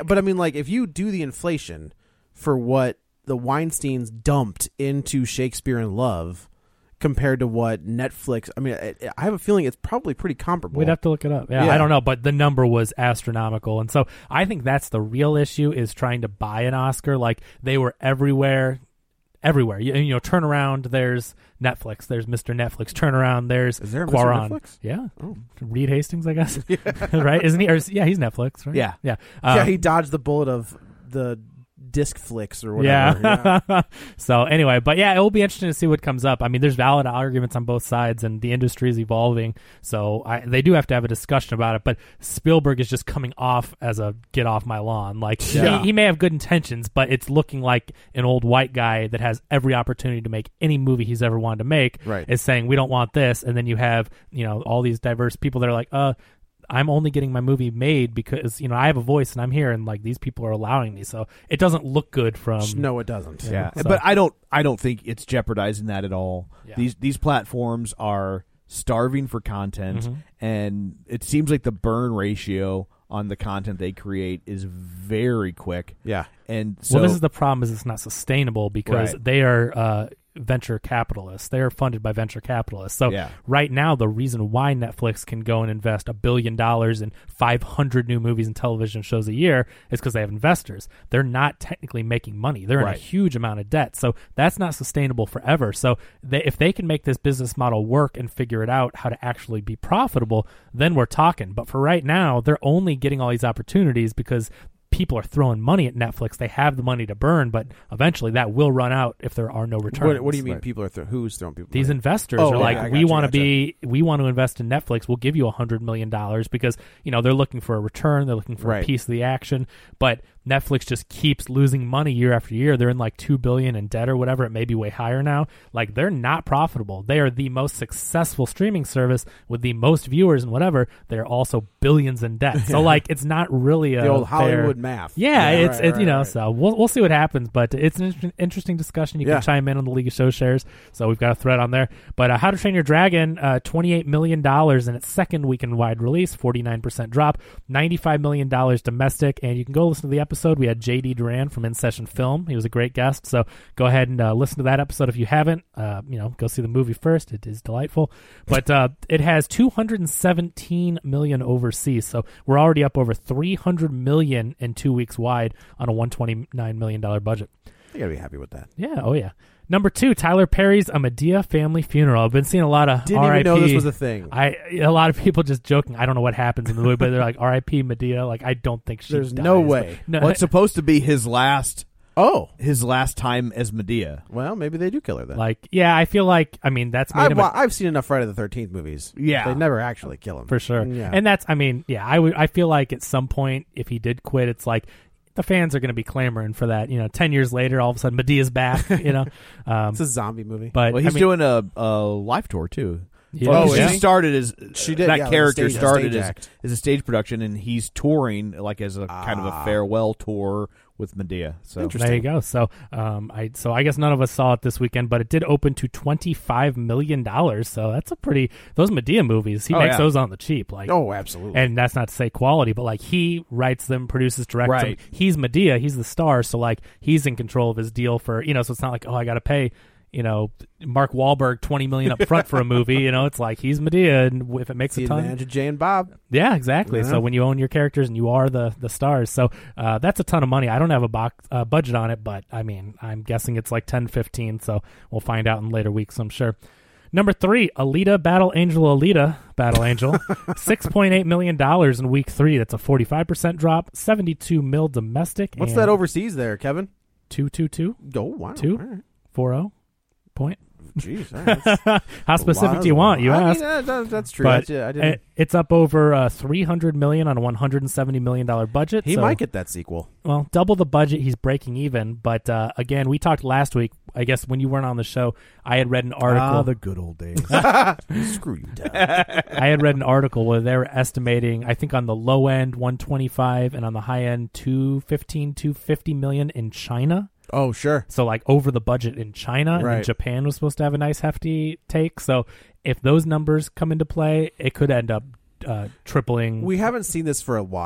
yeah, but I mean, like, if you do the inflation for what the Weinsteins dumped into Shakespeare in Love compared to what Netflix, I mean, I, I have a feeling it's probably pretty comparable. We'd have to look it up. Yeah, Yeah. I don't know, but the number was astronomical. And so I think that's the real issue, is trying to buy an Oscar. Like, they were everywhere. Everywhere. You, you know, turn around, there's Netflix. There's Mister Netflix. Turn around, there's Is there a Mister Quaron. Netflix? Yeah. Oh. Reed Hastings, I guess. Right? Isn't he? Or, yeah, he's Netflix, right? Yeah. Yeah. yeah, Um, he dodged the bullet of the disc flicks or whatever. Yeah. Yeah. So anyway, but yeah, it will be interesting to see what comes up. I mean, there's valid arguments on both sides, and the industry is evolving. So I, they do have to have a discussion about it. But Spielberg is just coming off as a get off my lawn. Like Yeah. he, he may have good intentions, but it's looking like an old white guy that has every opportunity to make any movie he's ever wanted to make. Right. Is saying we don't want this, and then you have you know all these diverse people that are like, uh. I'm only getting my movie made because, you know, I have a voice and I'm here, and like these people are allowing me. So it doesn't look good from. No, it doesn't. Yeah, So- but I don't. I don't think it's jeopardizing that at all. Yeah. These these platforms are starving for content, Mhm. and it seems like the burn ratio on the content they create is very quick. Yeah. And so well, this is the problem: is it's not sustainable because Right. they are uh, venture capitalists. They are funded by venture capitalists. So Yeah. right now, the reason why Netflix can go and invest a billion dollars in five hundred new movies and television shows a year is because they have investors. They're not technically making money. They're in Right. a huge amount of debt. So that's not sustainable forever. So they, if they can make this business model work and figure it out how to actually be profitable, then we're talking. But for right now, they're only getting all these opportunities because people are throwing money at Netflix. They have the money to burn, but eventually that will run out if there are no returns. What, what do you mean Right. people are th- who's throwing people These money? investors Oh, are yeah, like, I we gotcha, want to gotcha. be, we want to invest in Netflix. We'll give you a hundred million dollars because you know they're looking for a return. They're looking for Right. a piece of the action. But Netflix just keeps losing money year after year. They're in like two billion in debt or whatever. It may be way higher now. Like they're not profitable. They are the most successful streaming service with the most viewers and whatever. They're also billions in debt. So like it's not really a the old fair- Hollywood math. Yeah, it's right, it's you right, know right. so we'll we'll see what happens, but it's an inter- interesting discussion. You Yeah. can chime in on the League of Show Shares, so we've got a thread on there. But uh, How to Train Your Dragon, uh, twenty-eight million dollars in its second weekend wide release, forty-nine percent drop, ninety-five million dollars domestic, and you can go listen to the episode. We had J D Duran from In Session Film. He was a great guest, so go ahead and uh, listen to that episode if you haven't. Uh, you know, go see the movie first. It is delightful, but uh, it has two hundred seventeen million dollars overseas, so we're already up over three hundred million dollars in two weeks wide on a one hundred twenty-nine million dollars budget. You gotta be happy with that. Yeah, oh yeah. Number two, Tyler Perry's A Medea Family Funeral. I've been seeing a lot of Didn't R I P. even know this was a thing. I a lot of people just joking. I don't know what happens in the movie, but they're like R I P Medea. Like I don't think she. There's dies, no but- way. No, well, it's supposed to be his last Oh, his last time as Medea. well, maybe they do kill her then. like yeah, I feel like I mean that's made I've, him a- wa- I've seen enough Friday the thirteenth movies. Yeah. They never actually kill him. for sure. Yeah. And that's I mean yeah, I would I feel like at some point if he did quit, it's like the fans are going to be clamoring for that. You know, ten years later, all of a sudden Medea's back. You know, um, It's a zombie movie. but Well, he's I mean, doing a, a live tour too. Yeah. Well, Oh, 'cause is she he? started as She did, that yeah, like a character stage- a started stage as, act. as a stage production, and he's touring like as a kind of a Ah. farewell tour with Medea. So Interesting. There you go. So, um, I so I guess none of us saw it this weekend, but it did open to twenty five million dollars. So that's a pretty those Medea movies. He Oh, makes yeah. those on the cheap, like. Oh, absolutely. And that's not to say quality, but like he writes them, produces, directs Right. them. He's Medea. He's the star, so like he's in control of his deal for you know. So it's not like oh, I got to pay you know Mark Wahlberg twenty million up front for a movie. You know, it's like he's Medea, and if it makes the a ton, advantage of Jay and Bob. yeah, exactly. Yeah. So when you own your characters and you are the the stars, so uh, that's a ton of money. I don't have a box uh, budget on it, but I mean, I'm guessing it's like ten, fifteen. So we'll find out in later weeks, I'm sure. Number three, Alita Battle Angel Alita Battle Angel, six point eight million dollars in week three. That's a forty-five percent drop, seventy-two mil domestic. What's and that overseas there, Kevin? two two two Oh, wow. Two? All right. four oh point. Jeez. all right. That's How a specific lot. do you want? You I mean, asked. that- that- that's true. But I, I didn't. it- it's up over uh, three hundred million dollars on a one hundred seventy million dollars budget. he so, might get that sequel. well, double the budget. He's breaking even. But uh, again, we talked last week. I guess when you weren't on the show, I had read an article. Ah, the good old days. Screw you, Dad. I had read an article where they were estimating, I think on the low end, one twenty-five, and on the high end, two fifteen, two fifty million in China. Oh, sure. So like over the budget in China, and Right. then Japan was supposed to have a nice hefty take. So if those numbers come into play, it could end up uh, tripling. We haven't seen this for a while.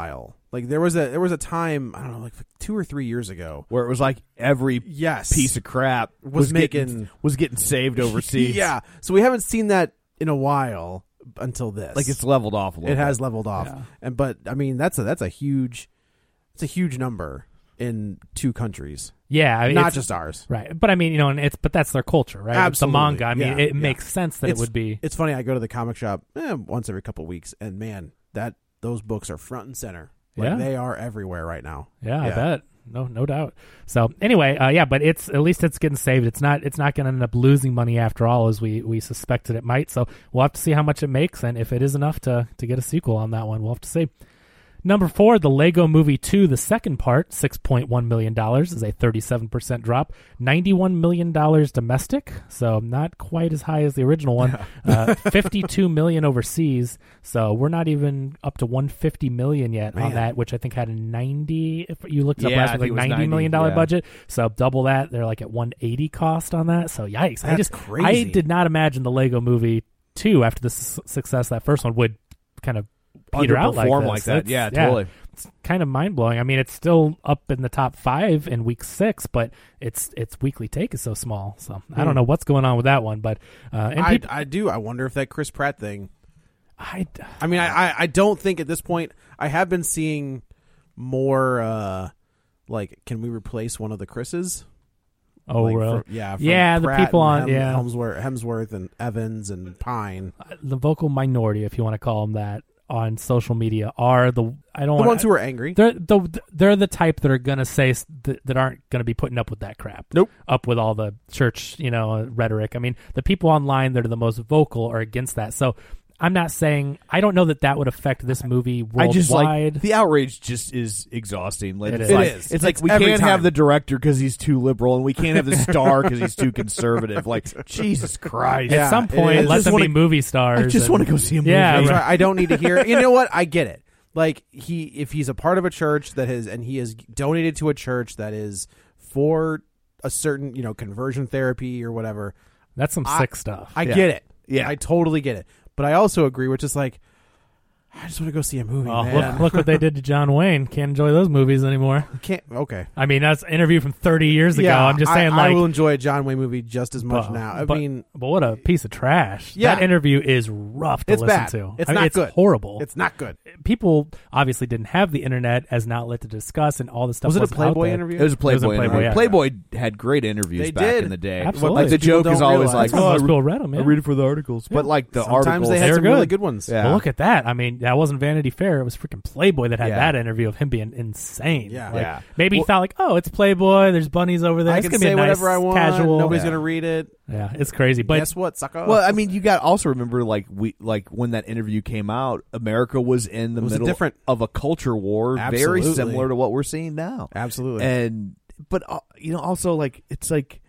Like there was a there was a time I don't know like two or three years ago where it was like every yes piece of crap was, was making getting, was getting saved overseas. Yeah, so we haven't seen that in a while until this. Like it's leveled off a little. It bit. has leveled off, Yeah. and but I mean that's a that's a huge it's a huge number in two countries. Yeah, I mean, not it's- just ours. Right, but I mean, you know, and it's but that's their culture, right? Absolutely. It's the manga. I mean, Yeah, it yeah. makes sense that It's- it would be. It's funny. I go to the comic shop eh, once every couple of weeks, and man, that those books are front and center. Like Yeah. they are everywhere right now. Yeah, I Yeah. bet. No, no doubt. So anyway, uh, yeah, but it's at least it's getting saved. It's not. It's not going to end up losing money after all, as we we suspected it might. So we'll have to see how much it makes, and if it is enough to to get a sequel on that one, we'll have to see. Number four, the Lego Movie two, the second part, six point one million dollars, is a thirty-seven percent drop. ninety-one million dollars domestic, so not quite as high as the original one. uh, fifty-two million dollars overseas, so we're not even up to one hundred fifty million dollars yet Man. on that, which I think had a ninety, if you looked up Yeah, last I week, think it like was ninety million dollars yeah. budget. So double that. They're like at one hundred eighty cost on that. So yikes. I That's just, crazy. I did not imagine the Lego Movie two, after the su- success of that first one, would kind of peter out like Underperform this. like that. It's- Yeah, totally. It's kind of mind blowing. I mean, it's still up in the top five in week six, but its its weekly take is so small. So I don't know what's going on with that one. But uh, and I, peop- I do. I wonder if that Chris Pratt thing. I, I mean, I, I, I don't think at this point. I have been seeing more. Uh, like, can we replace one of the Chris's? oh Like, really? from- yeah, from Yeah, the Pratt people and on- Hem- yeah. Hemsworth, Hemsworth and Evans and Pine. The vocal minority, if you want to call them that, on social media are the I don't The want ones who are angry. They're the they're the type that are gonna say s- that, that aren't gonna be putting up with that crap. Nope. Up with all the church, you know, rhetoric. I mean, the people online that are the most vocal are against that. So I'm not saying I don't know that that would affect this movie worldwide. I just like the outrage. Just is exhausting. Like, It it's is. like, It is. It's like It's we every can't time. have the director because he's too liberal, and we can't have the star because he's too conservative. Like Jesus Christ! at Yeah, some it point is. let Just them wanna- be movie stars. I just and- want to go see a movie. Yeah, That's right. right. I don't need to hear. You know what? I get it. Like he, if he's a part of a church that has, and he has donated to a church that is for a certain, you know, conversion therapy or whatever. That's some I- sick stuff. I Yeah. get it. Yeah. I totally get it. But I also agree with just like, I just want to go see a movie, Oh, man. look, look what they did to John Wayne. Can't enjoy those movies anymore. Can't. Okay. I mean, that's an interview from thirty years ago. Yeah, I'm just saying, I, like, I will enjoy a John Wayne movie just as much but, now. I but, mean, but what a piece of trash. Yeah. That interview is rough to it's listen bad. to. It's I mean, not it's good. horrible. It's not good. People obviously didn't have the internet as an outlet to discuss, and all the stuff Was it a wasn't out Playboy there. interview? It was a Playboy. It was a Playboy, interview. yeah. Playboy had great interviews They back did. in the day. Absolutely. Like the People joke is don't always realize. like, That's why oh, most I people read them. Yeah. I read it for the articles, but like the Sometimes articles, they had They're some good. really good ones. Yeah. Well, look at that. I mean, that wasn't Vanity Fair. It was freaking Playboy that had Yeah. that interview of him being insane. Yeah. Like, Yeah. Maybe he Well- thought like, oh, it's Playboy. There's bunnies over there. I It's can gonna be say a nice, whatever I want. casual. Nobody's Yeah. gonna read it. Yeah, it's crazy. But Guess what, sucker? Well, I mean, you got also remember like we like when that interview came out, America was in the It was a middle different- of a culture war, very Absolutely. similar to what we're seeing now. Absolutely. And but uh, you know, also like it's like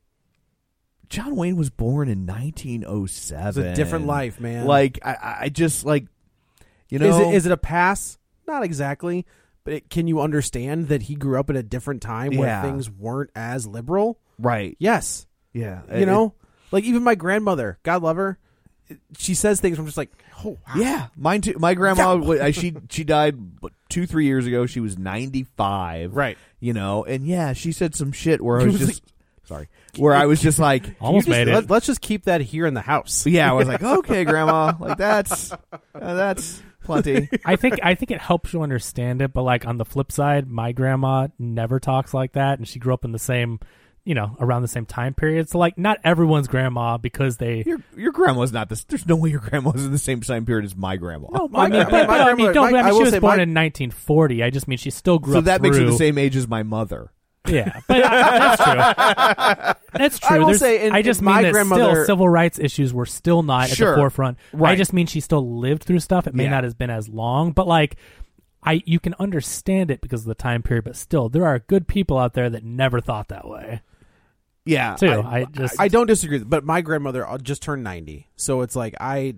John Wayne was born in nineteen oh seven. It's a different life, man. Like I, I just like you know, is it is it a pass? Not exactly, but it, can you understand that he grew up at a different time where Yeah. things weren't as liberal? right? Yes, Yeah, you know, like even my grandmother, God love her, she says things. I'm just like, oh, wow. Yeah, mine too. My grandma, wa- she she died what, two three years ago. She was ninety five. Right. You know, and yeah, she said some shit where I She was, was just sorry, where I was just like, almost You just- made it. Let, let's just keep that here in the house. yeah, I was like, okay, grandma, like that's uh, that's plenty. I think I think it helps you understand it, but like on the flip side, my grandma never talks like that, and she grew up in the same, you know, around the same time period. So like, not everyone's grandma because they. Your your grandma's not this. There's no way your grandma's in the same time period as my grandma. No, My I mean, gra- but, my but, I mean, grandmother- don't. my- I I mean, will she was say born my- in nineteen forty. I just mean she still grew so up. that makes her through- the same age as my mother. Yeah, but uh, that's true. That's true. I will There's- say in- I just in mean my that grandmother- still civil rights issues were still not Sure. at the forefront. I Right. just mean she still lived through stuff. It may Yeah. not have been as long, but like, I you can understand it because of the time period. But still, there are good people out there that never thought that way. Yeah, Too. I, just I don't disagree, but my grandmother just turned ninety, so it's like I,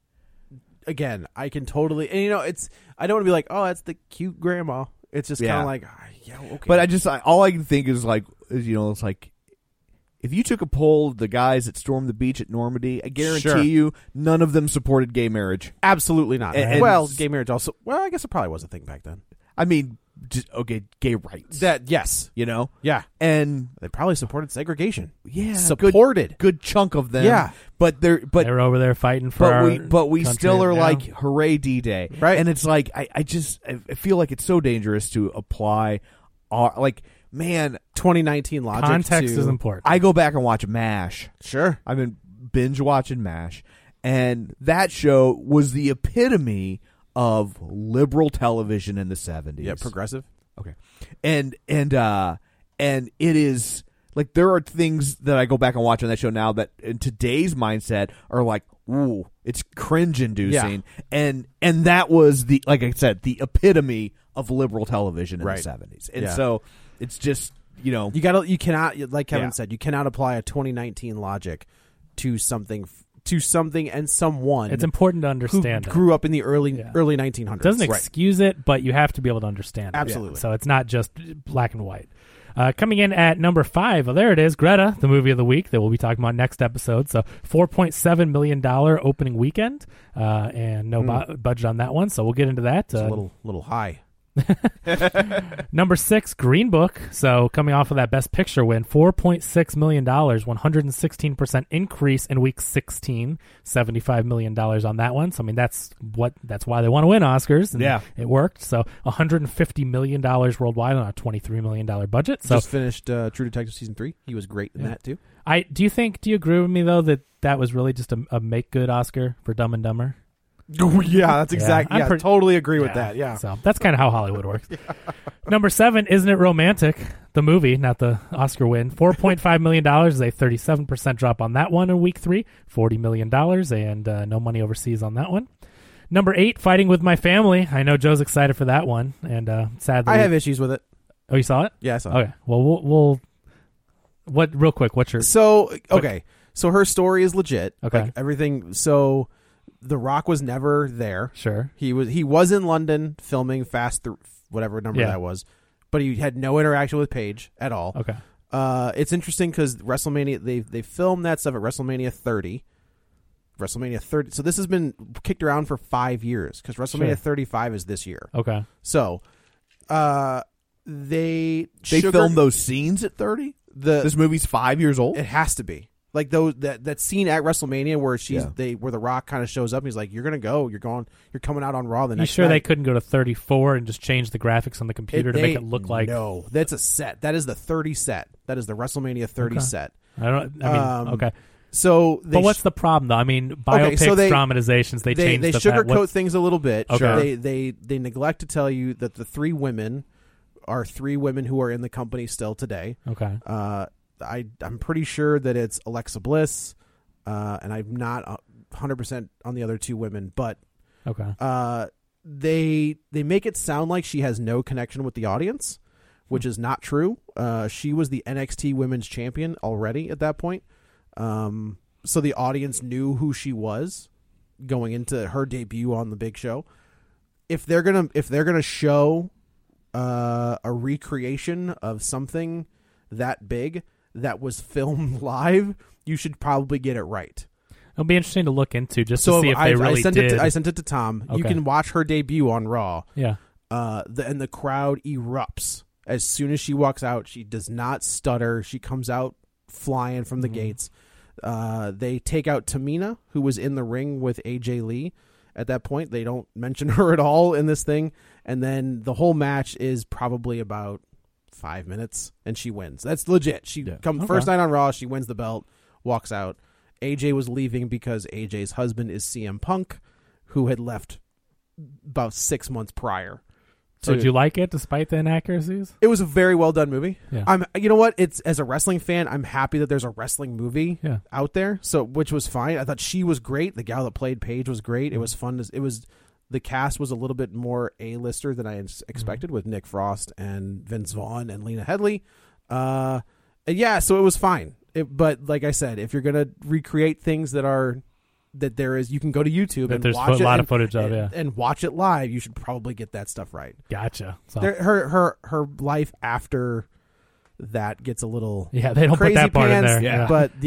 again, I can totally, and you know, it's I don't want to be like, oh, that's the cute grandma. It's just kind Yeah. of like, ah, yeah, okay. But I just I, all I can think is like is, you know, it's like if you took a poll of the guys that stormed the beach at Normandy, I guarantee Sure. you none of them supported gay marriage. absolutely not. And- and- well, gay marriage also. Well, I guess it probably was a thing back then. I mean, just, okay, gay rights. That yes, you know, yeah, and they probably supported segregation. Yeah, supported good, good chunk of them. Yeah, but they're but they're over there fighting for. But our we but we country still are now. like, hooray D-Day, right? And it's like I, I just I feel like it's so dangerous to apply, our, like man, twenty nineteen logic. Context to, is important. I go back and watch MASH. Sure, I've been binge watching MASH, and that show was the epitome of liberal television in the seventies. Yeah, progressive. Okay. And and uh and it is like there are things that I go back and watch on that show now that in today's mindset are like, ooh, it's cringe inducing. Yeah. And and that was the like I said, the epitome of liberal television in right. the seventies. And yeah. so it's just, you know, you gotta you cannot like Kevin yeah. said, you cannot apply a twenty nineteen logic to something to something and someone. It's important to understand who it. grew up in the early Yeah. early nineteen hundreds. It doesn't Right. excuse it, but you have to be able to understand it. Absolutely. So it's not just black and white. Uh, coming in at number five, well, there it is, Greta, the movie of the week that we'll be talking about next episode. So four point seven million dollars opening weekend, uh, and no Mm. bu- budget on that one. So we'll get into that. It's a little little high. Number six, Green Book. So coming off of that Best Picture win, four point six million dollars, one hundred sixteen percent increase in week sixteen, seventy-five million dollars on that one. So, I mean, that's what that's why they want to win Oscars. And yeah. it worked. So one hundred fifty million dollars worldwide on a twenty-three million dollars budget. So just finished uh, True Detective season three. He was great in yeah. that too. I do you think, do you agree with me, though, that that was really just a, a make-good Oscar for Dumb and Dumber? Oh, yeah, that's Yeah, exactly. I'm Yeah, pretty- totally agree Yeah. with that. Yeah. So that's kind of how Hollywood works. Number seven, Isn't It Romantic? The movie, not the Oscar win. four point five million dollars is a thirty-seven percent drop on that one in week three. forty million dollars and uh, no money overseas on that one. Number eight, Fighting With My Family. I know Joe's excited for that one. And uh, sadly. I have issues with it. Oh, you saw it? Yeah, I saw it. Okay. Well, we'll, we'll what, real quick, what's your. So, okay. So her story is legit. Okay. Like everything. So The Rock was never there. Sure. He was he was in London filming Fast, th- whatever number Yeah. that was, but he had no interaction with Paige at all. Okay. Uh, it's interesting because WrestleMania they they filmed that stuff at WrestleMania thirty. WrestleMania thirty. So this has been kicked around for five years because WrestleMania Sure. thirty-five is this year. Okay. So, uh, they They sugar- filmed those scenes at thirty? the This movie's five years old? It has to be. Like those that, that scene at WrestleMania where she's Yeah. they where the Rock kind of shows up and he's like, "You're gonna go. You're going. You're coming out on Raw the You next." sure they night." couldn't go to thirty-four and just change the graphics on the computer to they- make it look like. No, that's a set. That is the thirty set. That is the WrestleMania thirty Okay. set. I don't. I mean, Um, okay. So, they But what's sh- the problem, though? I mean, biopics, Okay, so they- dramatizations, they, they change they the sugarcoat what's- things a little bit. Okay. They they they neglect to tell you that the three women are three women who are in the company still today. Okay. Uh, I I'm pretty sure that it's Alexa Bliss, uh, and I'm not one hundred percent on the other two women, but Okay. uh, they they make it sound like she has no connection with the audience, which is not true. Uh, she was the N X T Women's Champion already at that point, um, so the audience knew who she was going into her debut on the big show. If they're gonna if they're gonna show uh, a recreation of something that big that was filmed live, you should probably get it right. It'll be interesting to look into just So to see if I, they really I sent did. it. To, I sent it to Tom. You Okay. can watch her debut on Raw. yeah. Uh, the, and the crowd erupts as soon as she walks out. She does not stutter. She comes out flying from the Mhm. gates. Uh, they take out Tamina, who was in the ring with A J Lee. At that point, they don't mention her at all in this thing. And then the whole match is probably about five minutes, and she wins. That's legit. She Yeah. come Okay. first night on Raw. She wins the belt, walks out. A J was leaving because A J's husband is C M Punk, who had left about six months prior. So to- did you like it despite the inaccuracies? It was a very well done movie. Yeah. I'm, you know what? It's as a wrestling fan, I'm happy that there's a wrestling movie Yeah. out there. So, which was fine. I thought she was great. The gal that played Paige was great. It was fun. To, it was the cast was a little bit more A-lister than I ex- expected with Nick Frost and Vince Vaughn and Lena Headey. Uh, and yeah, so it was fine. It, but like I said, if you're gonna recreate things that are that there is, you can go to YouTube That and there's watch a it lot and, of footage of, and, yeah. and watch it live. You should probably get that stuff right. Gotcha. So, There, her her her life after that gets a little yeah, they don't crazy put that part pants, in there. Yeah. but yeah.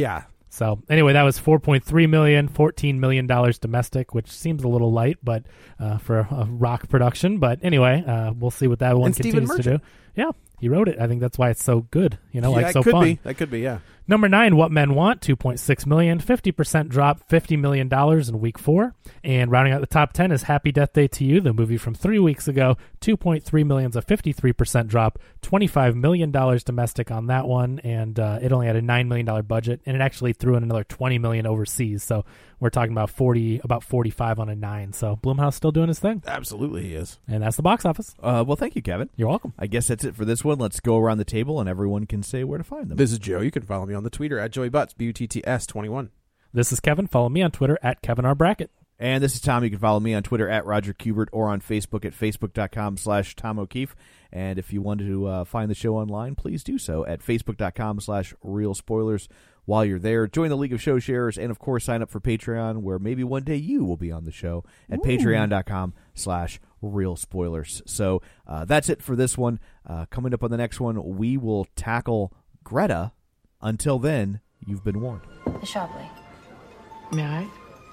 So anyway, that was four point three million dollars, fourteen million dollars domestic, which seems a little light, but uh, for a rock production. But anyway, uh, we'll see what that one And Stephen continues to Merchant. do. Yeah, he wrote it. I think that's why it's so good. You know, yeah, like it so could fun. be. That could be, yeah. Number nine, What Men Want, two point six million dollars, fifty percent drop, fifty million dollars in week four. And rounding out the top ten is Happy Death Day to You, the movie from three weeks ago, two point three million dollars, a fifty-three percent drop, twenty-five million dollars domestic on that one, and uh, it only had a nine million dollars budget, and it actually threw in another twenty million dollars overseas. So we're talking about forty, about forty-five on a nine. So Blumhouse still doing his thing. Absolutely he is. And that's the box office. Uh, well, thank you, Kevin. You're welcome. I guess that's it for this one. Let's go around the table and everyone can say where to find them. This is Joe. You can follow me on the Twitter at Joey Butts, B U T T S twenty-one. This is Kevin. Follow me on Twitter at Kevin R. Brackett. And this is Tom. You can follow me on Twitter at Roger Kubert or on Facebook at facebook.com slash Tom O'Keefe. And if you want to uh, find the show online, please do so at facebook.com slash Real Spoilers. While you're there, join the League of Show Sharers and, of course, sign up for Patreon, where maybe one day you will be on the show at Ooh. patreon.com slash Real Spoilers. So uh, that's it for this one. Uh, coming up on the next one, we will tackle Greta. Until then, you've been warned. The Chablis. May I?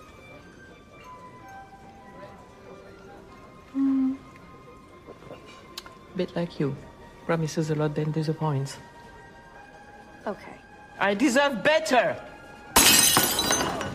Mm. Bit like you. Promises a lot, then disappoints. Okay. I deserve better! Oh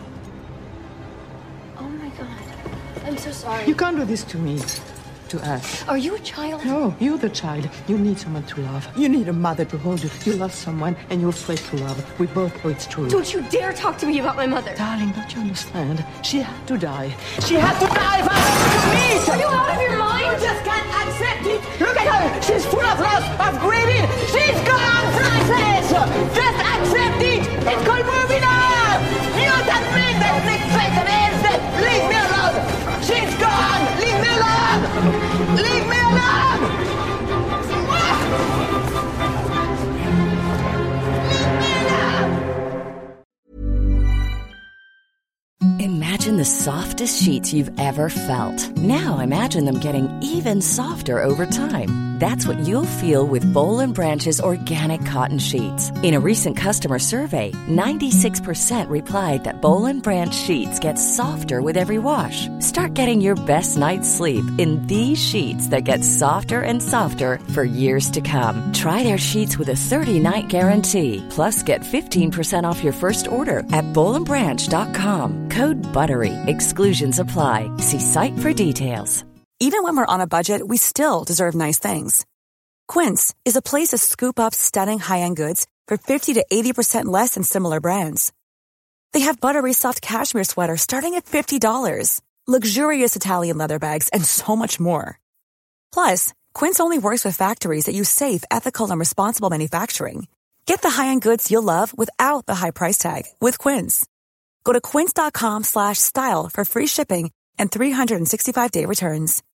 my god. I'm so sorry. You can't do this to me. To us. Are you a child? No, you're the child. You need someone to love. You need a mother to hold you. You love someone and you're afraid to love. We both know it's true. Don't you dare talk to me about my mother. Darling, don't you understand? She had to die. She had to die for us to meet! Are you out of your mind? You just can't accept it! Look at her! She's full of lust, of grieving! She's gone, Frances! Just accept it! It's called moving on! You can bring that big face and hands that leave me alone! She's gone! Leave me alone! Leave me alone! Imagine the softest sheets you've ever felt. Now imagine them getting even softer over time. That's what you'll feel with Boll and Branch's organic cotton sheets. In a recent customer survey, ninety-six percent replied that Boll and Branch sheets get softer with every wash. Start getting your best night's sleep in these sheets that get softer and softer for years to come. Try their sheets with a thirty-night guarantee. Plus, get fifteen percent off your first order at boll and branch dot com. Code BUTTERY. Exclusions apply. See site for details. Even when we're on a budget, we still deserve nice things. Quince is a place to scoop up stunning high-end goods for fifty to eighty percent less than similar brands. They have buttery soft cashmere sweaters starting at fifty dollars, luxurious Italian leather bags, and so much more. Plus, Quince only works with factories that use safe, ethical, and responsible manufacturing. Get the high-end goods you'll love without the high price tag with Quince. Go to quince.com slash style for free shipping and three sixty-five day returns.